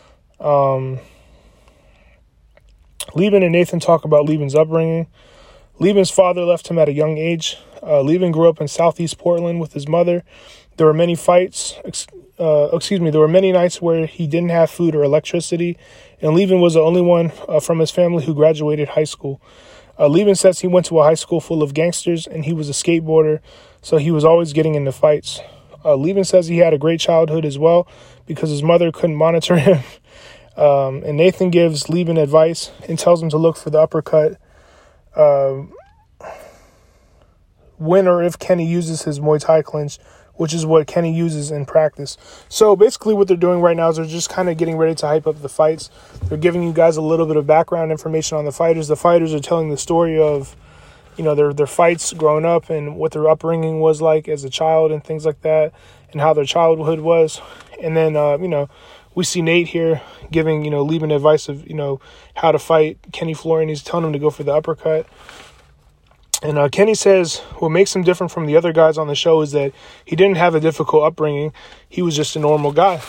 Leben and Nathan talk about Leben's upbringing. Leben's father left him at a young age. Leben grew up in southeast Portland with his mother. There were many there were many nights where he didn't have food or electricity, and Leben was the only one from his family who graduated high school. Leben says he went to a high school full of gangsters, and he was a skateboarder, so he was always getting into fights. Leben says he had a great childhood as well, because his mother couldn't monitor him. And Nathan gives Leben advice and tells him to look for the uppercut when or if Kenny uses his Muay Thai clinch, which is what Kenny uses in practice. So basically what they're doing right now is they're just kind of getting ready to hype up the fights. They're giving you guys a little bit of background information on the fighters. The fighters are telling the story of, their fights growing up and what their upbringing was like as a child and things like that, and how their childhood was. And then, we see Nate here giving, Leben advice of, how to fight Kenny Florian. He's telling him to go for the uppercut. And Kenny says what makes him different from the other guys on the show is that he didn't have a difficult upbringing. He was just a normal guy.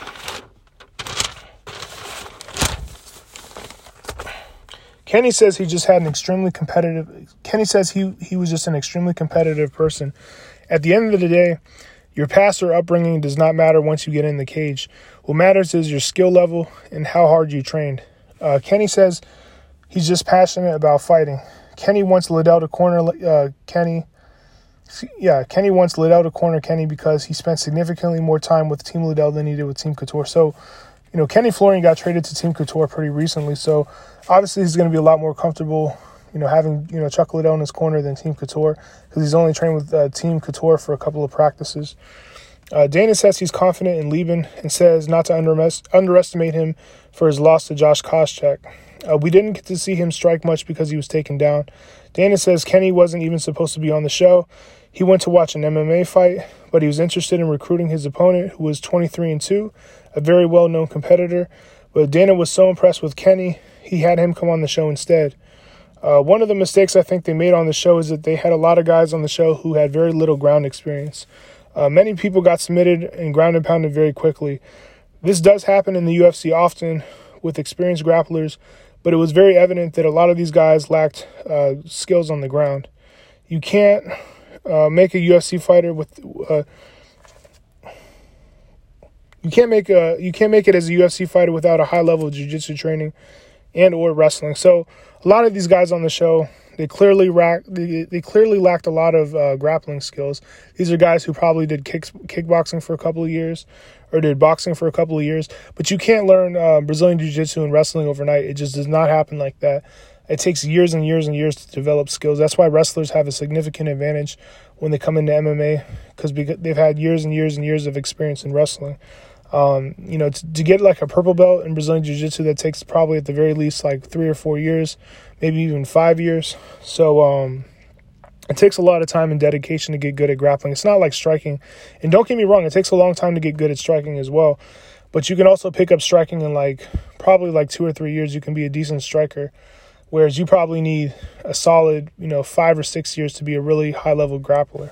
Kenny says he just had an extremely competitive... Kenny says he was just an extremely competitive person. At the end of the day, your past or upbringing does not matter once you get in the cage. What matters is your skill level and how hard you trained. Kenny says he's just passionate about fighting. Kenny wants Liddell to corner Kenny wants Liddell to corner Kenny because he spent significantly more time with Team Liddell than he did with Team Couture. So, Kenny Florian got traded to Team Couture pretty recently. So, obviously, he's going to be a lot more comfortable, having, Chuck Liddell in his corner than Team Couture, because he's only trained with Team Couture for a couple of practices. Dana says he's confident in Leben and says not to underestimate him for his loss to Josh Koscheck. We didn't get to see him strike much because he was taken down. Dana says Kenny wasn't even supposed to be on the show. He went to watch an MMA fight, but he was interested in recruiting his opponent, who was 23-2, a very well-known competitor. But Dana was so impressed with Kenny, he had him come on the show instead. One of the mistakes I think they made on the show is that they had a lot of guys on the show who had very little ground experience. Many people got submitted and ground and pounded very quickly. This does happen in the UFC often with experienced grapplers, but it was very evident that a lot of these guys lacked skills on the ground. You can't make a UFC fighter with you can't make it as a UFC fighter without a high level of jiu-jitsu training and or wrestling. So a lot of these guys on the show, they clearly lacked a lot of grappling skills. These are guys who probably did kickboxing for a couple of years or did boxing for a couple of years. But you can't learn Brazilian Jiu-Jitsu and wrestling overnight. It just does not happen like that. It takes years and years and years to develop skills. That's why wrestlers have a significant advantage when they come into MMA, because they've had years and years and years of experience in wrestling. To get like a purple belt in Brazilian Jiu-Jitsu, that takes probably at the very least like 3 or 4 years, maybe even 5 years. So it takes a lot of time and dedication to get good at grappling. It's not like striking. And don't get me wrong, it takes a long time to get good at striking as well. But you can also pick up striking in probably 2 or 3 years. You can be a decent striker, whereas you probably need a solid 5 or 6 years to be a really high-level grappler.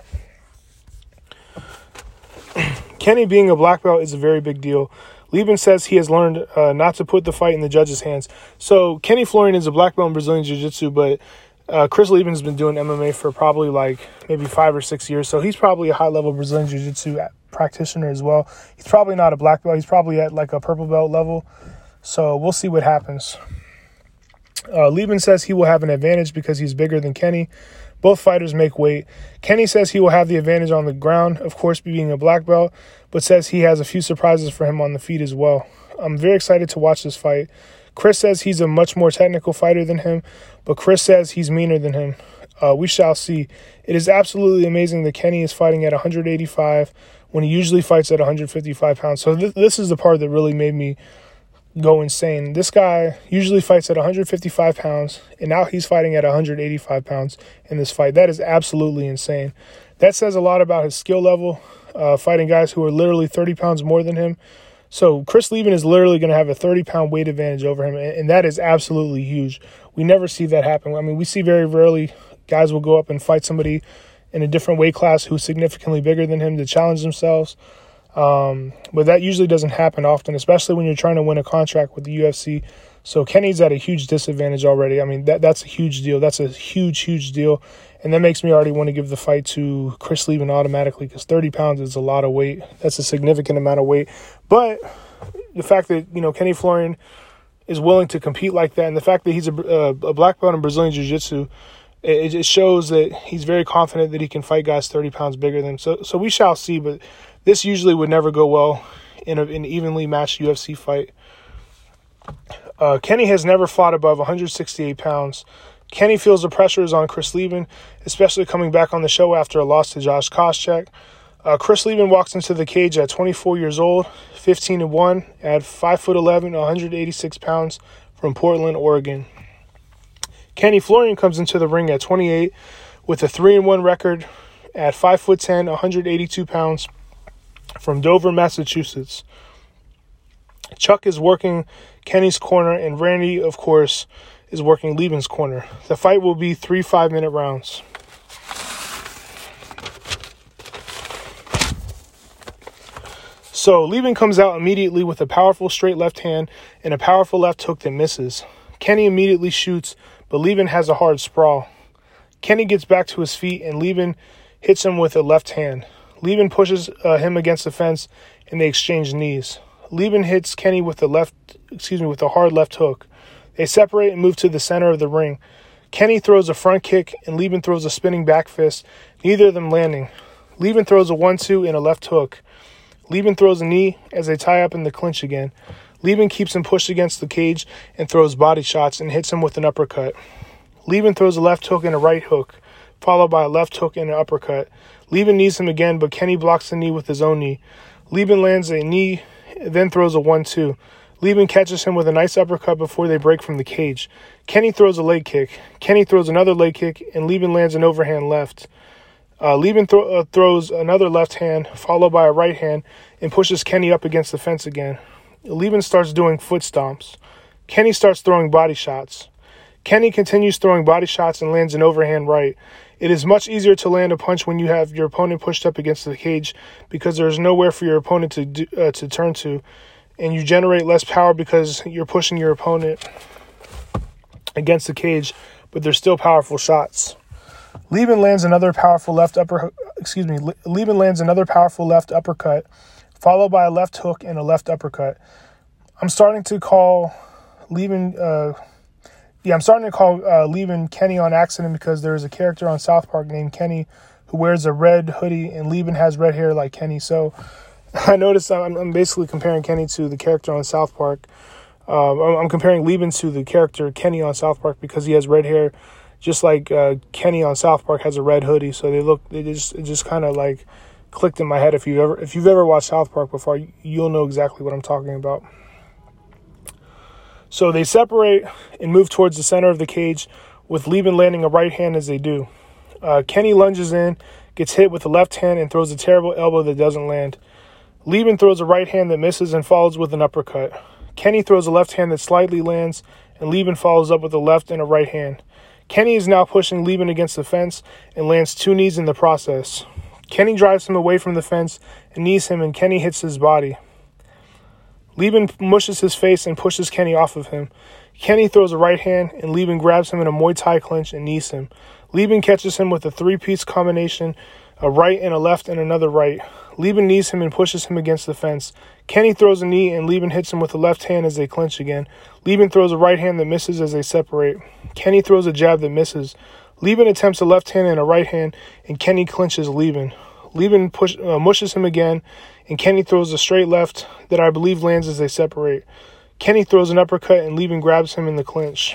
Kenny being a black belt is a very big deal. Lieben says he has learned not to put the fight in the judges' hands. So Kenny Florian is a black belt in Brazilian Jiu-Jitsu, but Chris Lieben has been doing MMA for probably maybe 5 or 6 years. So he's probably a high-level Brazilian Jiu-Jitsu practitioner as well. He's probably not a black belt. He's probably at a purple belt level. So we'll see what happens. Lieben says he will have an advantage because he's bigger than Kenny. Both fighters make weight. Kenny says he will have the advantage on the ground, of course, being a black belt, but says he has a few surprises for him on the feet as well. I'm very excited to watch this fight. Chris says he's a much more technical fighter than him, but Chris says he's meaner than him. We shall see. It is absolutely amazing that Kenny is fighting at 185 when he usually fights at 155 pounds. So this is the part that really made me go insane. This guy usually fights at 155 pounds, and now he's fighting at 185 pounds in this fight. That is absolutely insane. That says a lot about his skill level, fighting guys who are literally 30 pounds more than him. So Chris Lieben is literally going to have a 30-pound weight advantage over him, and that is absolutely huge. We never see that happen. I mean, we see very rarely guys will go up and fight somebody in a different weight class who's significantly bigger than him to challenge themselves. But that usually doesn't happen often, especially when you're trying to win a contract with the UFC. So Kenny's at a huge disadvantage already. I mean, that's a huge deal. That's a huge, huge deal. And that makes me already want to give the fight to Chris Lieben automatically, because 30 pounds is a lot of weight. That's a significant amount of weight. But the fact that, Kenny Florian is willing to compete like that, and the fact that he's a black belt in Brazilian Jiu-Jitsu, it shows that he's very confident that he can fight guys 30 pounds bigger than him. So we shall see, but this usually would never go well in an evenly matched UFC fight. Kenny has never fought above 168 pounds. Kenny feels the pressure is on Chris Lieben, especially coming back on the show after a loss to Josh Koscheck. Chris Lieben walks into the cage at 24 years old, 15-1, at 5'11", 186 pounds, from Portland, Oregon. Kenny Florian comes into the ring at 28 with a 3-1 record at 5'10", 182 pounds, from Dover, Massachusetts. Chuck is working Kenny's corner, and Randy, of course, is working Lieben's corner. The fight will be 3 5-minute rounds. So Lieben comes out immediately with a powerful straight left hand and a powerful left hook that misses. Kenny immediately shoots, but Lieben has a hard sprawl. Kenny gets back to his feet, and Lieben hits him with a left hand. Lieben pushes him against the fence, and they exchange knees. Lieben hits Kenny with a hard left hook. They separate and move to the center of the ring. Kenny throws a front kick, and Lieben throws a spinning back fist, neither of them landing. Lieben throws a 1-2 and a left hook. Lieben throws a knee as they tie up in the clinch again. Lieben keeps him pushed against the cage and throws body shots and hits him with an uppercut. Lieben throws a left hook and a right hook, followed by a left hook and an uppercut. Lieben knees him again, but Kenny blocks the knee with his own knee. Lieben lands a knee, then throws a 1-2. Lieben catches him with a nice uppercut before they break from the cage. Kenny throws a leg kick. Kenny throws another leg kick, and Lieben lands an overhand left. Lieben throws another left hand, followed by a right hand, and pushes Kenny up against the fence again. Lieben starts doing foot stomps. Kenny starts throwing body shots. Kenny continues throwing body shots and lands an overhand right. It is much easier to land a punch when you have your opponent pushed up against the cage, because there is nowhere for your opponent to turn to, and you generate less power because you're pushing your opponent against the cage, but they're still powerful shots. Lieben lands another powerful left uppercut, followed by a left hook and a left uppercut. I'm starting to call Lieben Kenny on accident, because there is a character on South Park named Kenny who wears a red hoodie, and Lieben has red hair like Kenny. So I noticed I'm basically comparing Kenny to the character on South Park. I'm comparing Lieben to the character Kenny on South Park because he has red hair, just like Kenny on South Park has a red hoodie. So it just kind of like clicked in my head. If you've ever watched South Park before, you'll know exactly what I'm talking about. So they separate and move towards the center of the cage, with Lieben landing a right hand as they do. Kenny lunges in, gets hit with the left hand, and throws a terrible elbow that doesn't land. Lieben throws a right hand that misses and follows with an uppercut. Kenny throws a left hand that slightly lands, and Lieben follows up with a left and a right hand. Kenny is now pushing Lieben against the fence and lands 2 knees in the process. Kenny drives him away from the fence and knees him, and Kenny hits his body. Lieben mushes his face and pushes Kenny off of him. Kenny throws a right hand, and Lieben grabs him in a Muay Thai clinch and knees him. Lieben catches him with a 3-piece combination, a right and a left and another right. Lieben knees him and pushes him against the fence. Kenny throws a knee, and Lieben hits him with the left hand as they clinch again. Lieben throws a right hand that misses as they separate. Kenny throws a jab that misses. Lieben attempts a left hand and a right hand, and Kenny clinches Lieben. Lieben mushes him again, and Kenny throws a straight left that I believe lands as they separate. Kenny throws an uppercut, and Lieben grabs him in the clinch.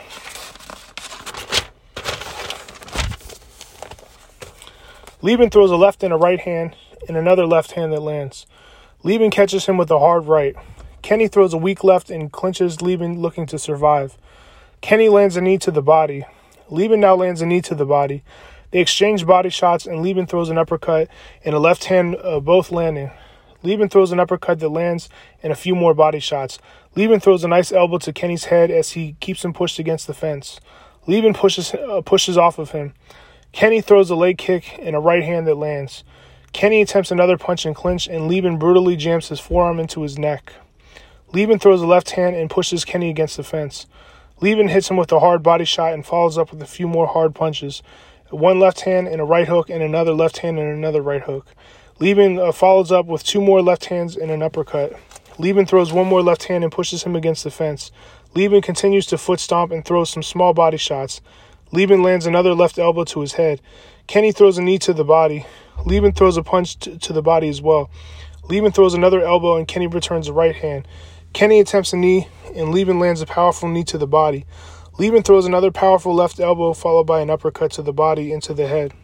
Lieben throws a left and a right hand, and another left hand that lands. Lieben catches him with a hard right. Kenny throws a weak left and clinches Lieben, looking to survive. Kenny lands a knee to the body. Lieben now lands a knee to the body. They exchange body shots, and Lieben throws an uppercut and a left hand, both landing. Lieben throws an uppercut that lands and a few more body shots. Lieben throws a nice elbow to Kenny's head as he keeps him pushed against the fence. Lieben pushes off of him. Kenny throws a leg kick and a right hand that lands. Kenny attempts another punch and clinch, and Lieben brutally jams his forearm into his neck. Lieben throws a left hand and pushes Kenny against the fence. Lieben hits him with a hard body shot and follows up with a few more hard punches. 1 left hand and a right hook, and another left hand and another right hook. Lieben follows up with 2 more left hands and an uppercut. Lieben throws 1 more left hand and pushes him against the fence. Lieben continues to foot stomp and throws some small body shots. Lieben lands another left elbow to his head. Kenny throws a knee to the body. Lieben throws a punch to the body as well. Lieben throws another elbow, and Kenny returns a right hand. Kenny attempts a knee, and Lieben lands a powerful knee to the body. Lieben throws another powerful left elbow, followed by an uppercut to the body into the head.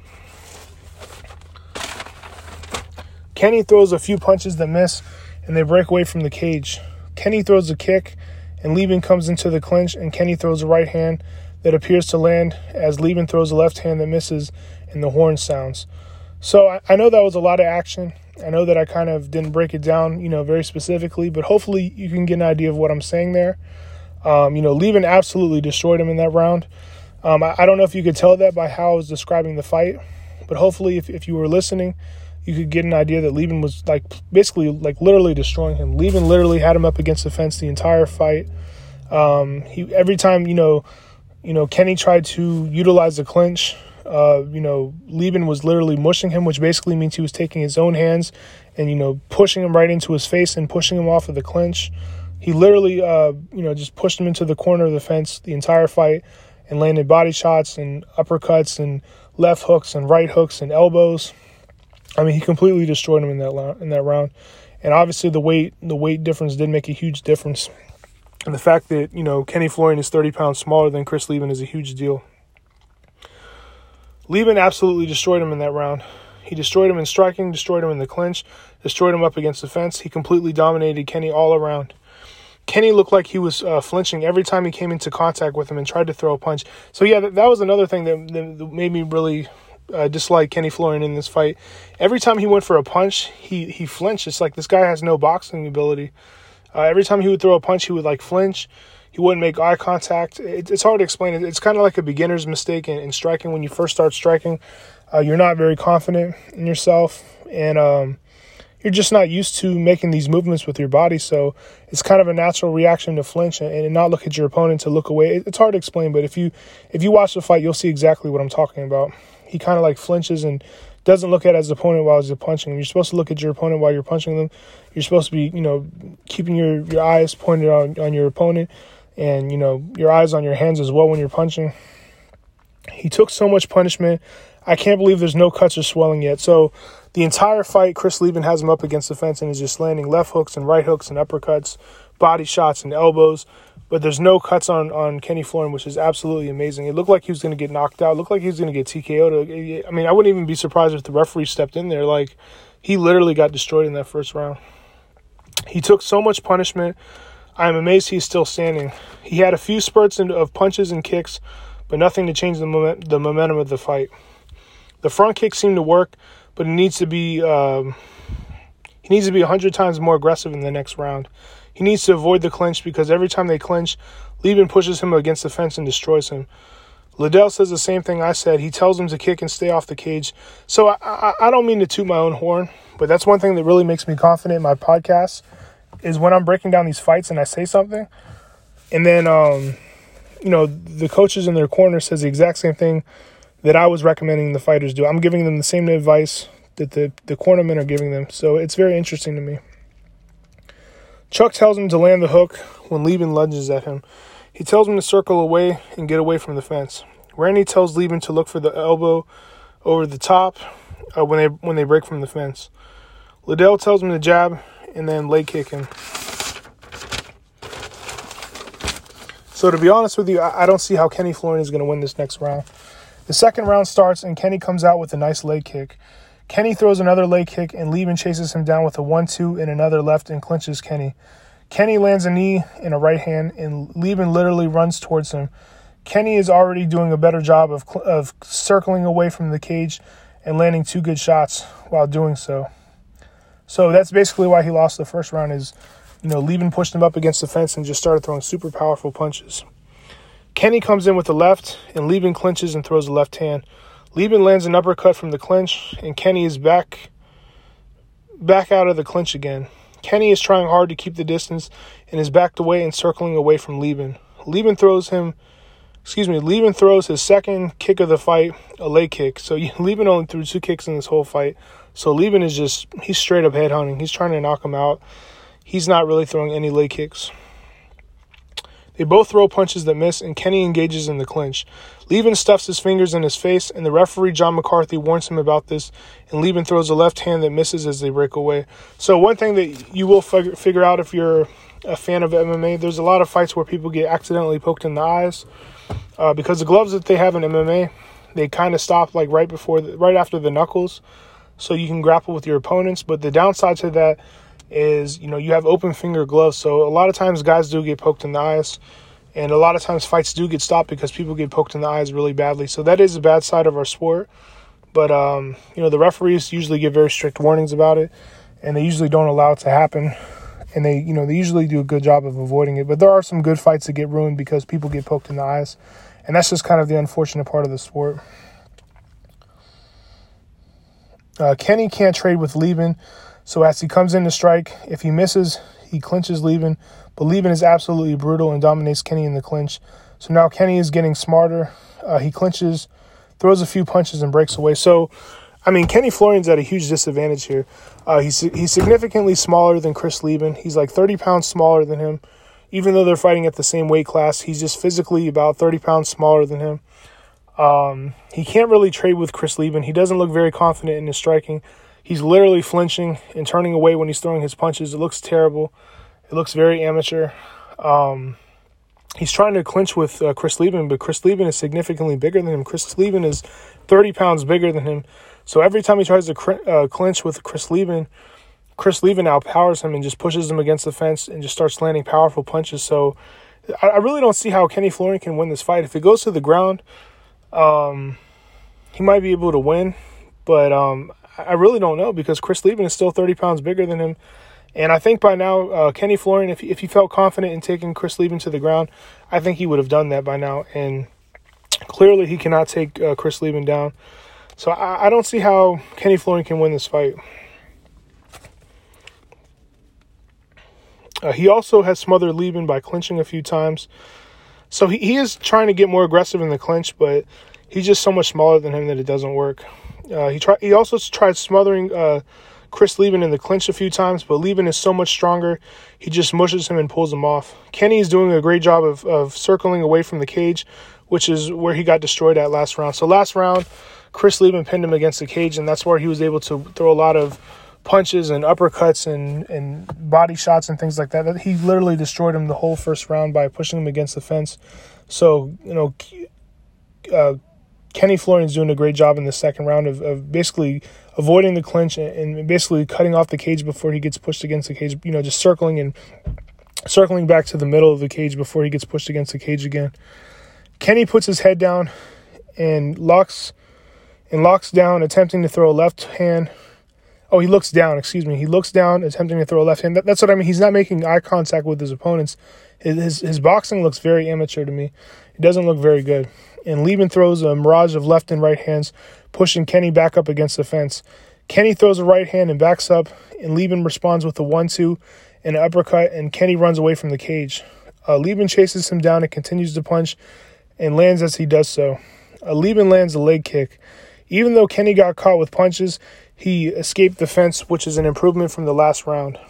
Kenny throws a few punches that miss, and they break away from the cage. Kenny throws a kick, and Lieben comes into the clinch, and Kenny throws a right hand that appears to land as Lieben throws a left hand that misses, and the horn sounds. So I know that was a lot of action. I know that I kind of didn't break it down, very specifically, but hopefully you can get an idea of what I'm saying there. Lieben absolutely destroyed him in that round. I don't know if you could tell that by how I was describing the fight, but hopefully if you were listening, you could get an idea that Lieben was basically literally destroying him. Lieben literally had him up against the fence the entire fight. Every time, Kenny tried to utilize the clinch, Lieben was literally mushing him, which basically means he was taking his own hands and, pushing him right into his face and pushing him off of the clinch. He literally, just pushed him into the corner of the fence the entire fight and landed body shots and uppercuts and left hooks and right hooks and elbows. I mean, he completely destroyed him in that round. And obviously the weight difference did make a huge difference. And the fact that, Kenny Florian is 30 pounds smaller than Chris Lieben is a huge deal. Lieben absolutely destroyed him in that round. He destroyed him in striking, destroyed him in the clinch, destroyed him up against the fence. He completely dominated Kenny all around. Kenny looked like he was flinching every time he came into contact with him and tried to throw a punch. So, yeah, that was another thing that made me really dislike Kenny Florian in this fight. Every time he went for a punch, he flinched. It's like this guy has no boxing ability. Every time he would throw a punch, he would, flinch. He wouldn't make eye contact. It's hard to explain. It's kind of like a beginner's mistake in striking. When you first start striking, you're not very confident in yourself, and you're just not used to making these movements with your body. So it's kind of a natural reaction to flinch and not look at your opponent, to look away. It's hard to explain, but if you watch the fight, you'll see exactly what I'm talking about. He kind of flinches and doesn't look at his opponent while he's punching him. You're supposed to look at your opponent while you're punching them. You're supposed to be, keeping your eyes pointed on your opponent, and, your eyes on your hands as well when you're punching. He took so much punishment. I can't believe there's no cuts or swelling yet. So the entire fight, Chris Lieben has him up against the fence and is just landing left hooks and right hooks and uppercuts, body shots and elbows. but there's no cuts on Kenny Florian, which is absolutely amazing. It looked like he was going to get knocked out. It looked like he was going to get TKO'd. I mean, I wouldn't even be surprised if the referee stepped in there. Like, he literally got destroyed in that first round. He took so much punishment. I'm amazed he's still standing. He had a few spurts of punches and kicks, but nothing to change the momentum of the fight. The front kick seemed to work, but he needs to be 100 times more aggressive in the next round. He needs to avoid the clinch because every time they clinch, Leben pushes him against the fence and destroys him. Liddell says the same thing I said. He tells him to kick and stay off the cage. So I don't mean to toot my own horn, but that's one thing that really makes me confident in my podcast is when I'm breaking down these fights and I say something, and then the coaches in their corner says the exact same thing that I was recommending the fighters do. I'm giving them the same advice that the cornermen are giving them. So it's very interesting to me. Chuck tells him to land the hook when Leben lunges at him. He tells him to circle away and get away from the fence. Randy tells Leben to look for the elbow over the top when they break from the fence. Liddell tells him to jab and then leg kick him. So to be honest with you, I don't see how Kenny Florian is going to win this next round. The second round starts and Kenny comes out with a nice leg kick. Kenny throws another leg kick and Leben chases him down with a 1-2 and another left and clinches Kenny. Kenny lands a knee and a right hand and Leben literally runs towards him. Kenny is already doing a better job of circling away from the cage and landing 2 good shots while doing so. So that's basically why he lost the first round is, Leben pushed him up against the fence and just started throwing super powerful punches. Kenny comes in with the left and Leben clinches and throws a left hand. Leben lands an uppercut from the clinch, and Kenny is back out of the clinch again. Kenny is trying hard to keep the distance and is backed away and circling away from Leben. Leben throws his second kick of the fight, a leg kick. So Leben only threw 2 kicks in this whole fight. So Leben is he's straight up headhunting. He's trying to knock him out. He's not really throwing any leg kicks. They both throw punches that miss, and Kenny engages in the clinch. Leben stuffs his fingers in his face, and the referee, John McCarthy, warns him about this, and Leben throws a left hand that misses as they break away. So one thing that you will figure out if you're a fan of MMA, there's a lot of fights where people get accidentally poked in the eyes because the gloves that they have in MMA, they kind of stop like right after the knuckles, so you can grapple with your opponents. But the downside to that is, you have open finger gloves. So a lot of times guys do get poked in the eyes, and a lot of times fights do get stopped because people get poked in the eyes really badly. So that is a bad side of our sport. But, the referees usually give very strict warnings about it, and they usually don't allow it to happen. And they usually do a good job of avoiding it. But there are some good fights that get ruined because people get poked in the eyes. And that's just kind of the unfortunate part of the sport. Kenny can't trade with Leben. So as he comes in to strike, if he misses, he clinches Leben. But Leben is absolutely brutal and dominates Kenny in the clinch. So now Kenny is getting smarter. He clinches, throws a few punches, and breaks away. So, Kenny Florian's at a huge disadvantage here. He's significantly smaller than Chris Leben. He's like 30 pounds smaller than him. Even though they're fighting at the same weight class, he's just physically about 30 pounds smaller than him. He can't really trade with Chris Leben. He doesn't look very confident in his striking. He's literally flinching and turning away when he's throwing his punches. It looks terrible. It looks very amateur. He's trying to clinch with Chris Leben, but Chris Leben is significantly bigger than him. Chris Leben is 30 pounds bigger than him. So every time he tries to clinch with Chris Leben outpowers him and just pushes him against the fence and just starts landing powerful punches. So I really don't see how Kenny Florian can win this fight. If it goes to the ground, he might be able to win, but I really don't know because Chris Leben is still 30 pounds bigger than him. And I think by now, Kenny Florian, if he felt confident in taking Chris Leben to the ground, I think he would have done that by now. And clearly he cannot take Chris Leben down. So I don't see how Kenny Florian can win this fight. He also has smothered Leben by clinching a few times. So he is trying to get more aggressive in the clinch, but he's just so much smaller than him that it doesn't work. He also tried smothering Chris Leben in the clinch a few times, but Leben is so much stronger, he just mushes him and pulls him off. Kenny is doing a great job of circling away from the cage, which is where he got destroyed at last round. So last round, Chris Leben pinned him against the cage, and that's where he was able to throw a lot of punches and uppercuts and body shots and things like that. He literally destroyed him the whole first round by pushing him against the fence. So, Kenny Florian's doing a great job in the second round of basically avoiding the clinch and basically cutting off the cage before he gets pushed against the cage, just circling back to the middle of the cage before he gets pushed against the cage again. Kenny puts his head down and locks down, attempting to throw a left hand. Oh, he looks down, He looks down, attempting to throw a left hand. That's what I mean. He's not making eye contact with his opponents. His boxing looks very amateur to me. It doesn't look very good. And Leben throws a mirage of left and right hands, pushing Kenny back up against the fence. Kenny throws a right hand and backs up, and Leben responds with a 1-2 and an uppercut, and Kenny runs away from the cage. Leben chases him down and continues to punch and lands as he does so. Leben lands a leg kick. Even though Kenny got caught with punches, he escaped the fence, which is an improvement from the last round.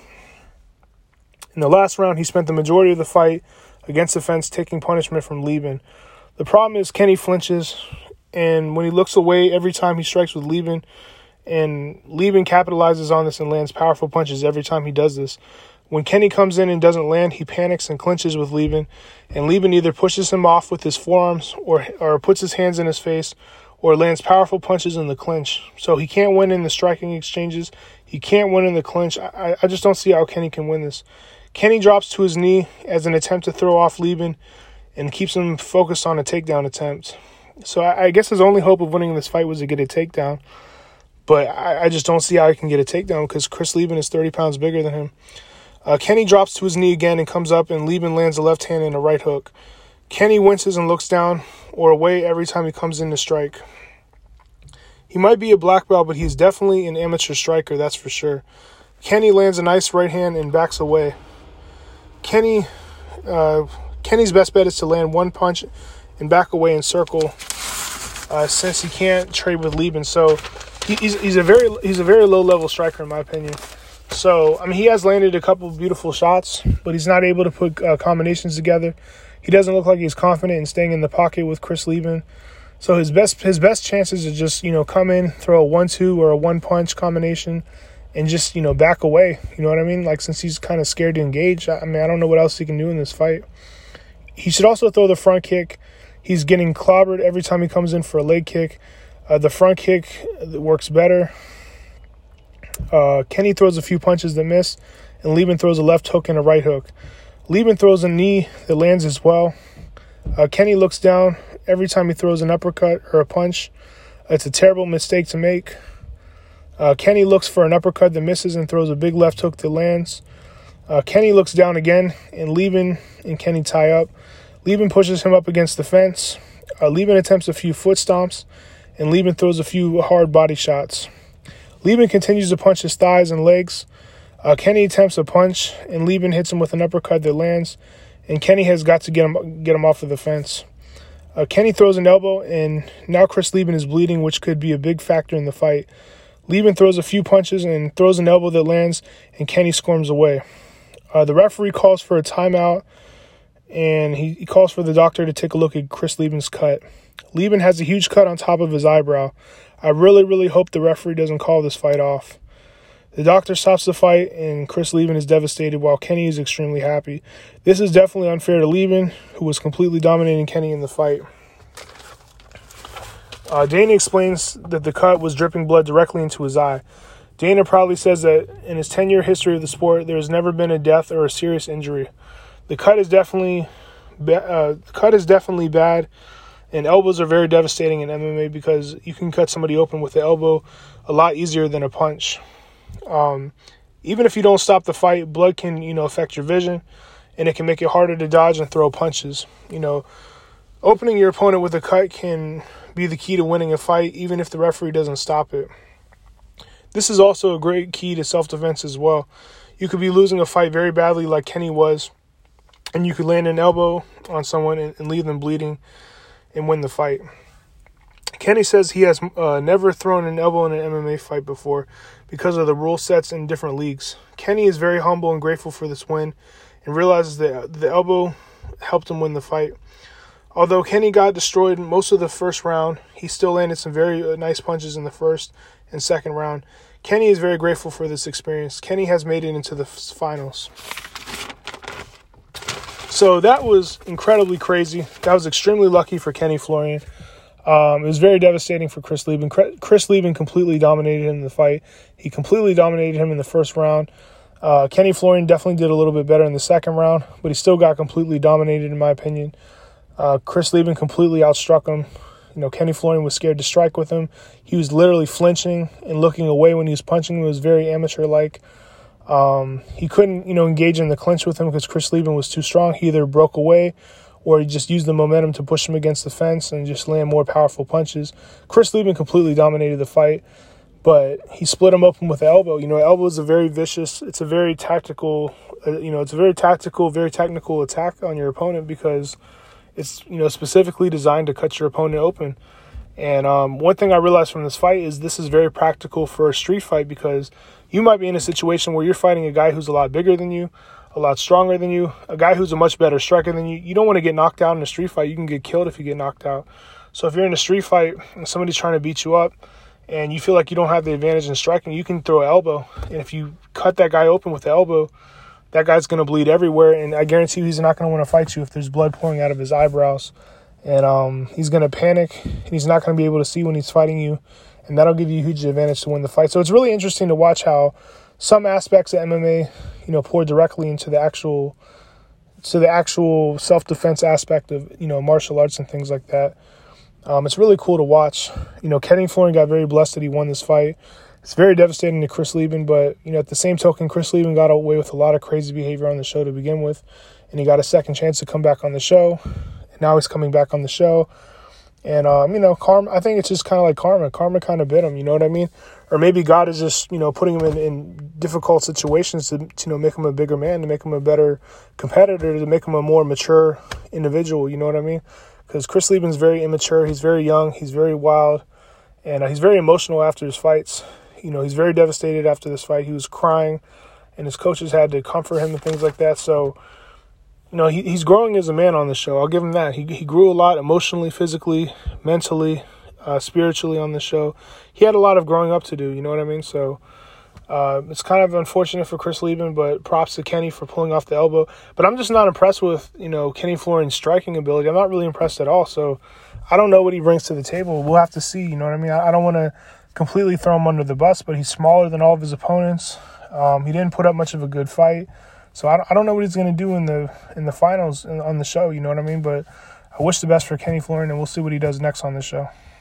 In the last round, he spent the majority of the fight against the fence, taking punishment from Leben. The problem is Kenny flinches, and when he looks away every time he strikes with Leben, and Leben capitalizes on this and lands powerful punches every time he does this. When Kenny comes in and doesn't land, he panics and clinches with Leben, and Leben either pushes him off with his forearms or puts his hands in his face or lands powerful punches in the clinch. So he can't win in the striking exchanges. He can't win in the clinch. I just don't see how Kenny can win this. Kenny drops to his knee as an attempt to throw off Leben and keeps him focused on a takedown attempt. So I guess his only hope of winning this fight was to get a takedown. But I just don't see how he can get a takedown because Chris Leben is 30 pounds bigger than him. Kenny drops to his knee again and comes up, and Leben lands a left hand and a right hook. Kenny winces and looks down or away every time he comes in to strike. He might be a black belt, but he's definitely an amateur striker, that's for sure. Kenny lands a nice right hand and backs away. Kenny's best bet is to land one punch and back away and circle, since he can't trade with Leben. So he's a very low level striker in my opinion. So he has landed a couple of beautiful shots, but he's not able to put combinations together. He doesn't look like he's confident in staying in the pocket with Chris Leben. So his best chances are just come in, throw a 1-2 or a 1-punch combination, and just back away. You know what I mean? Like, since he's kind of scared to engage, I don't know what else he can do in this fight. He should also throw the front kick. He's getting clobbered every time he comes in for a leg kick. The front kick works better. Kenny throws a few punches that miss, and Leben throws a left hook and a right hook. Leben throws a knee that lands as well. Kenny looks down every time he throws an uppercut or a punch. It's a terrible mistake to make. Kenny looks for an uppercut that misses and throws a big left hook that lands. Kenny looks down again, and Leben and Kenny tie up. Leben pushes him up against the fence. Leben attempts a few foot stomps, and Leben throws a few hard body shots. Leben continues to punch his thighs and legs. Kenny attempts a punch, and Leben hits him with an uppercut that lands, and Kenny has got to get him off of the fence. Kenny throws an elbow, and now Chris Leben is bleeding, which could be a big factor in the fight. Leben throws a few punches and throws an elbow that lands, and Kenny squirms away. The referee calls for a timeout, and he calls for the doctor to take a look at Chris Leben's cut. Leben has a huge cut on top of his eyebrow. I really, really hope the referee doesn't call this fight off. The doctor stops the fight, and Chris Leben is devastated while Kenny is extremely happy. This is definitely unfair to Leben, who was completely dominating Kenny in the fight. Dana explains that the cut was dripping blood directly into his eye. Dana proudly says that in his 10-year history of the sport, there has never been a death or a serious injury. The cut is definitely bad, and elbows are very devastating in MMA because you can cut somebody open with the elbow a lot easier than a punch. Even if you don't stop the fight, blood can, affect your vision, and it can make it harder to dodge and throw punches. Opening your opponent with a cut can be the key to winning a fight, even if the referee doesn't stop it. This is also a great key to self-defense as well. You could be losing a fight very badly like Kenny was, and you could land an elbow on someone and leave them bleeding and win the fight. Kenny says he has never thrown an elbow in an MMA fight before because of the rule sets in different leagues. Kenny is very humble and grateful for this win and realizes that the elbow helped him win the fight. Although Kenny got destroyed most of the first round, he still landed some very nice punches in the first and second round. Kenny is very grateful for this experience. Kenny has made it into the finals. So that was incredibly crazy. That was extremely lucky for Kenny Florian. It was very devastating for Chris Lieben. Chris Lieben completely dominated him in the fight. He completely dominated him in the first round. Kenny Florian definitely did a little bit better in the second round, but he still got completely dominated, in my opinion. Chris Lieben completely outstruck him. Kenny Florian was scared to strike with him. He was literally flinching and looking away when he was punching him. It was very amateur-like. He couldn't, engage in the clinch with him because Chris Lieben was too strong. He either broke away or he just used the momentum to push him against the fence and just land more powerful punches. Chris Lieben completely dominated the fight, but he split him open with the elbow. Elbow is a very vicious, it's a very tactical, very technical attack on your opponent because it's, specifically designed to cut your opponent open. And one thing I realized from this fight is this is very practical for a street fight because you might be in a situation where you're fighting a guy who's a lot bigger than you, a lot stronger than you, a guy who's a much better striker than you. You don't want to get knocked out in a street fight. You can get killed if you get knocked out. So if you're in a street fight and somebody's trying to beat you up and you feel like you don't have the advantage in striking, you can throw an elbow. And if you cut that guy open with the elbow, that guy's going to bleed everywhere. And I guarantee you he's not going to want to fight you if there's blood pouring out of his eyebrows. And he's going to panic, and he's not going to be able to see when he's fighting you. And that'll give you a huge advantage to win the fight. So it's really interesting to watch how some aspects of MMA, pour directly into the actual self-defense aspect of, martial arts and things like that. It's really cool to watch. Kenny Florian got very blessed that he won this fight. It's very devastating to Chris Lieben, but, at the same token, Chris Lieben got away with a lot of crazy behavior on the show to begin with, and he got a second chance to come back on the show. And now he's coming back on the show. And, karma, I think it's just kind of like karma. Karma kind of bit him, you know what I mean? Or maybe God is just, putting him in difficult situations to make him a bigger man, to make him a better competitor, to make him a more mature individual, you know what I mean? Because Chris Lieben's very immature. He's very young. He's very wild. And he's very emotional after his fights. He's very devastated after this fight. He was crying, and his coaches had to comfort him and things like that. So, he's growing as a man on the show. I'll give him that. He grew a lot emotionally, physically, mentally, spiritually on the show. He had a lot of growing up to do, you know what I mean? So it's kind of unfortunate for Chris Lieben, but props to Kenny for pulling off the elbow. But I'm just not impressed with, Kenny Florian's striking ability. I'm not really impressed at all. So I don't know what he brings to the table. We'll have to see, you know what I mean? I don't want to completely throw him under the bus, but he's smaller than all of his opponents. He didn't put up much of a good fight. So I don't know what he's going to do in the finals on the show, you know what I mean? But I wish the best for Kenny Florian, and we'll see what he does next on the show.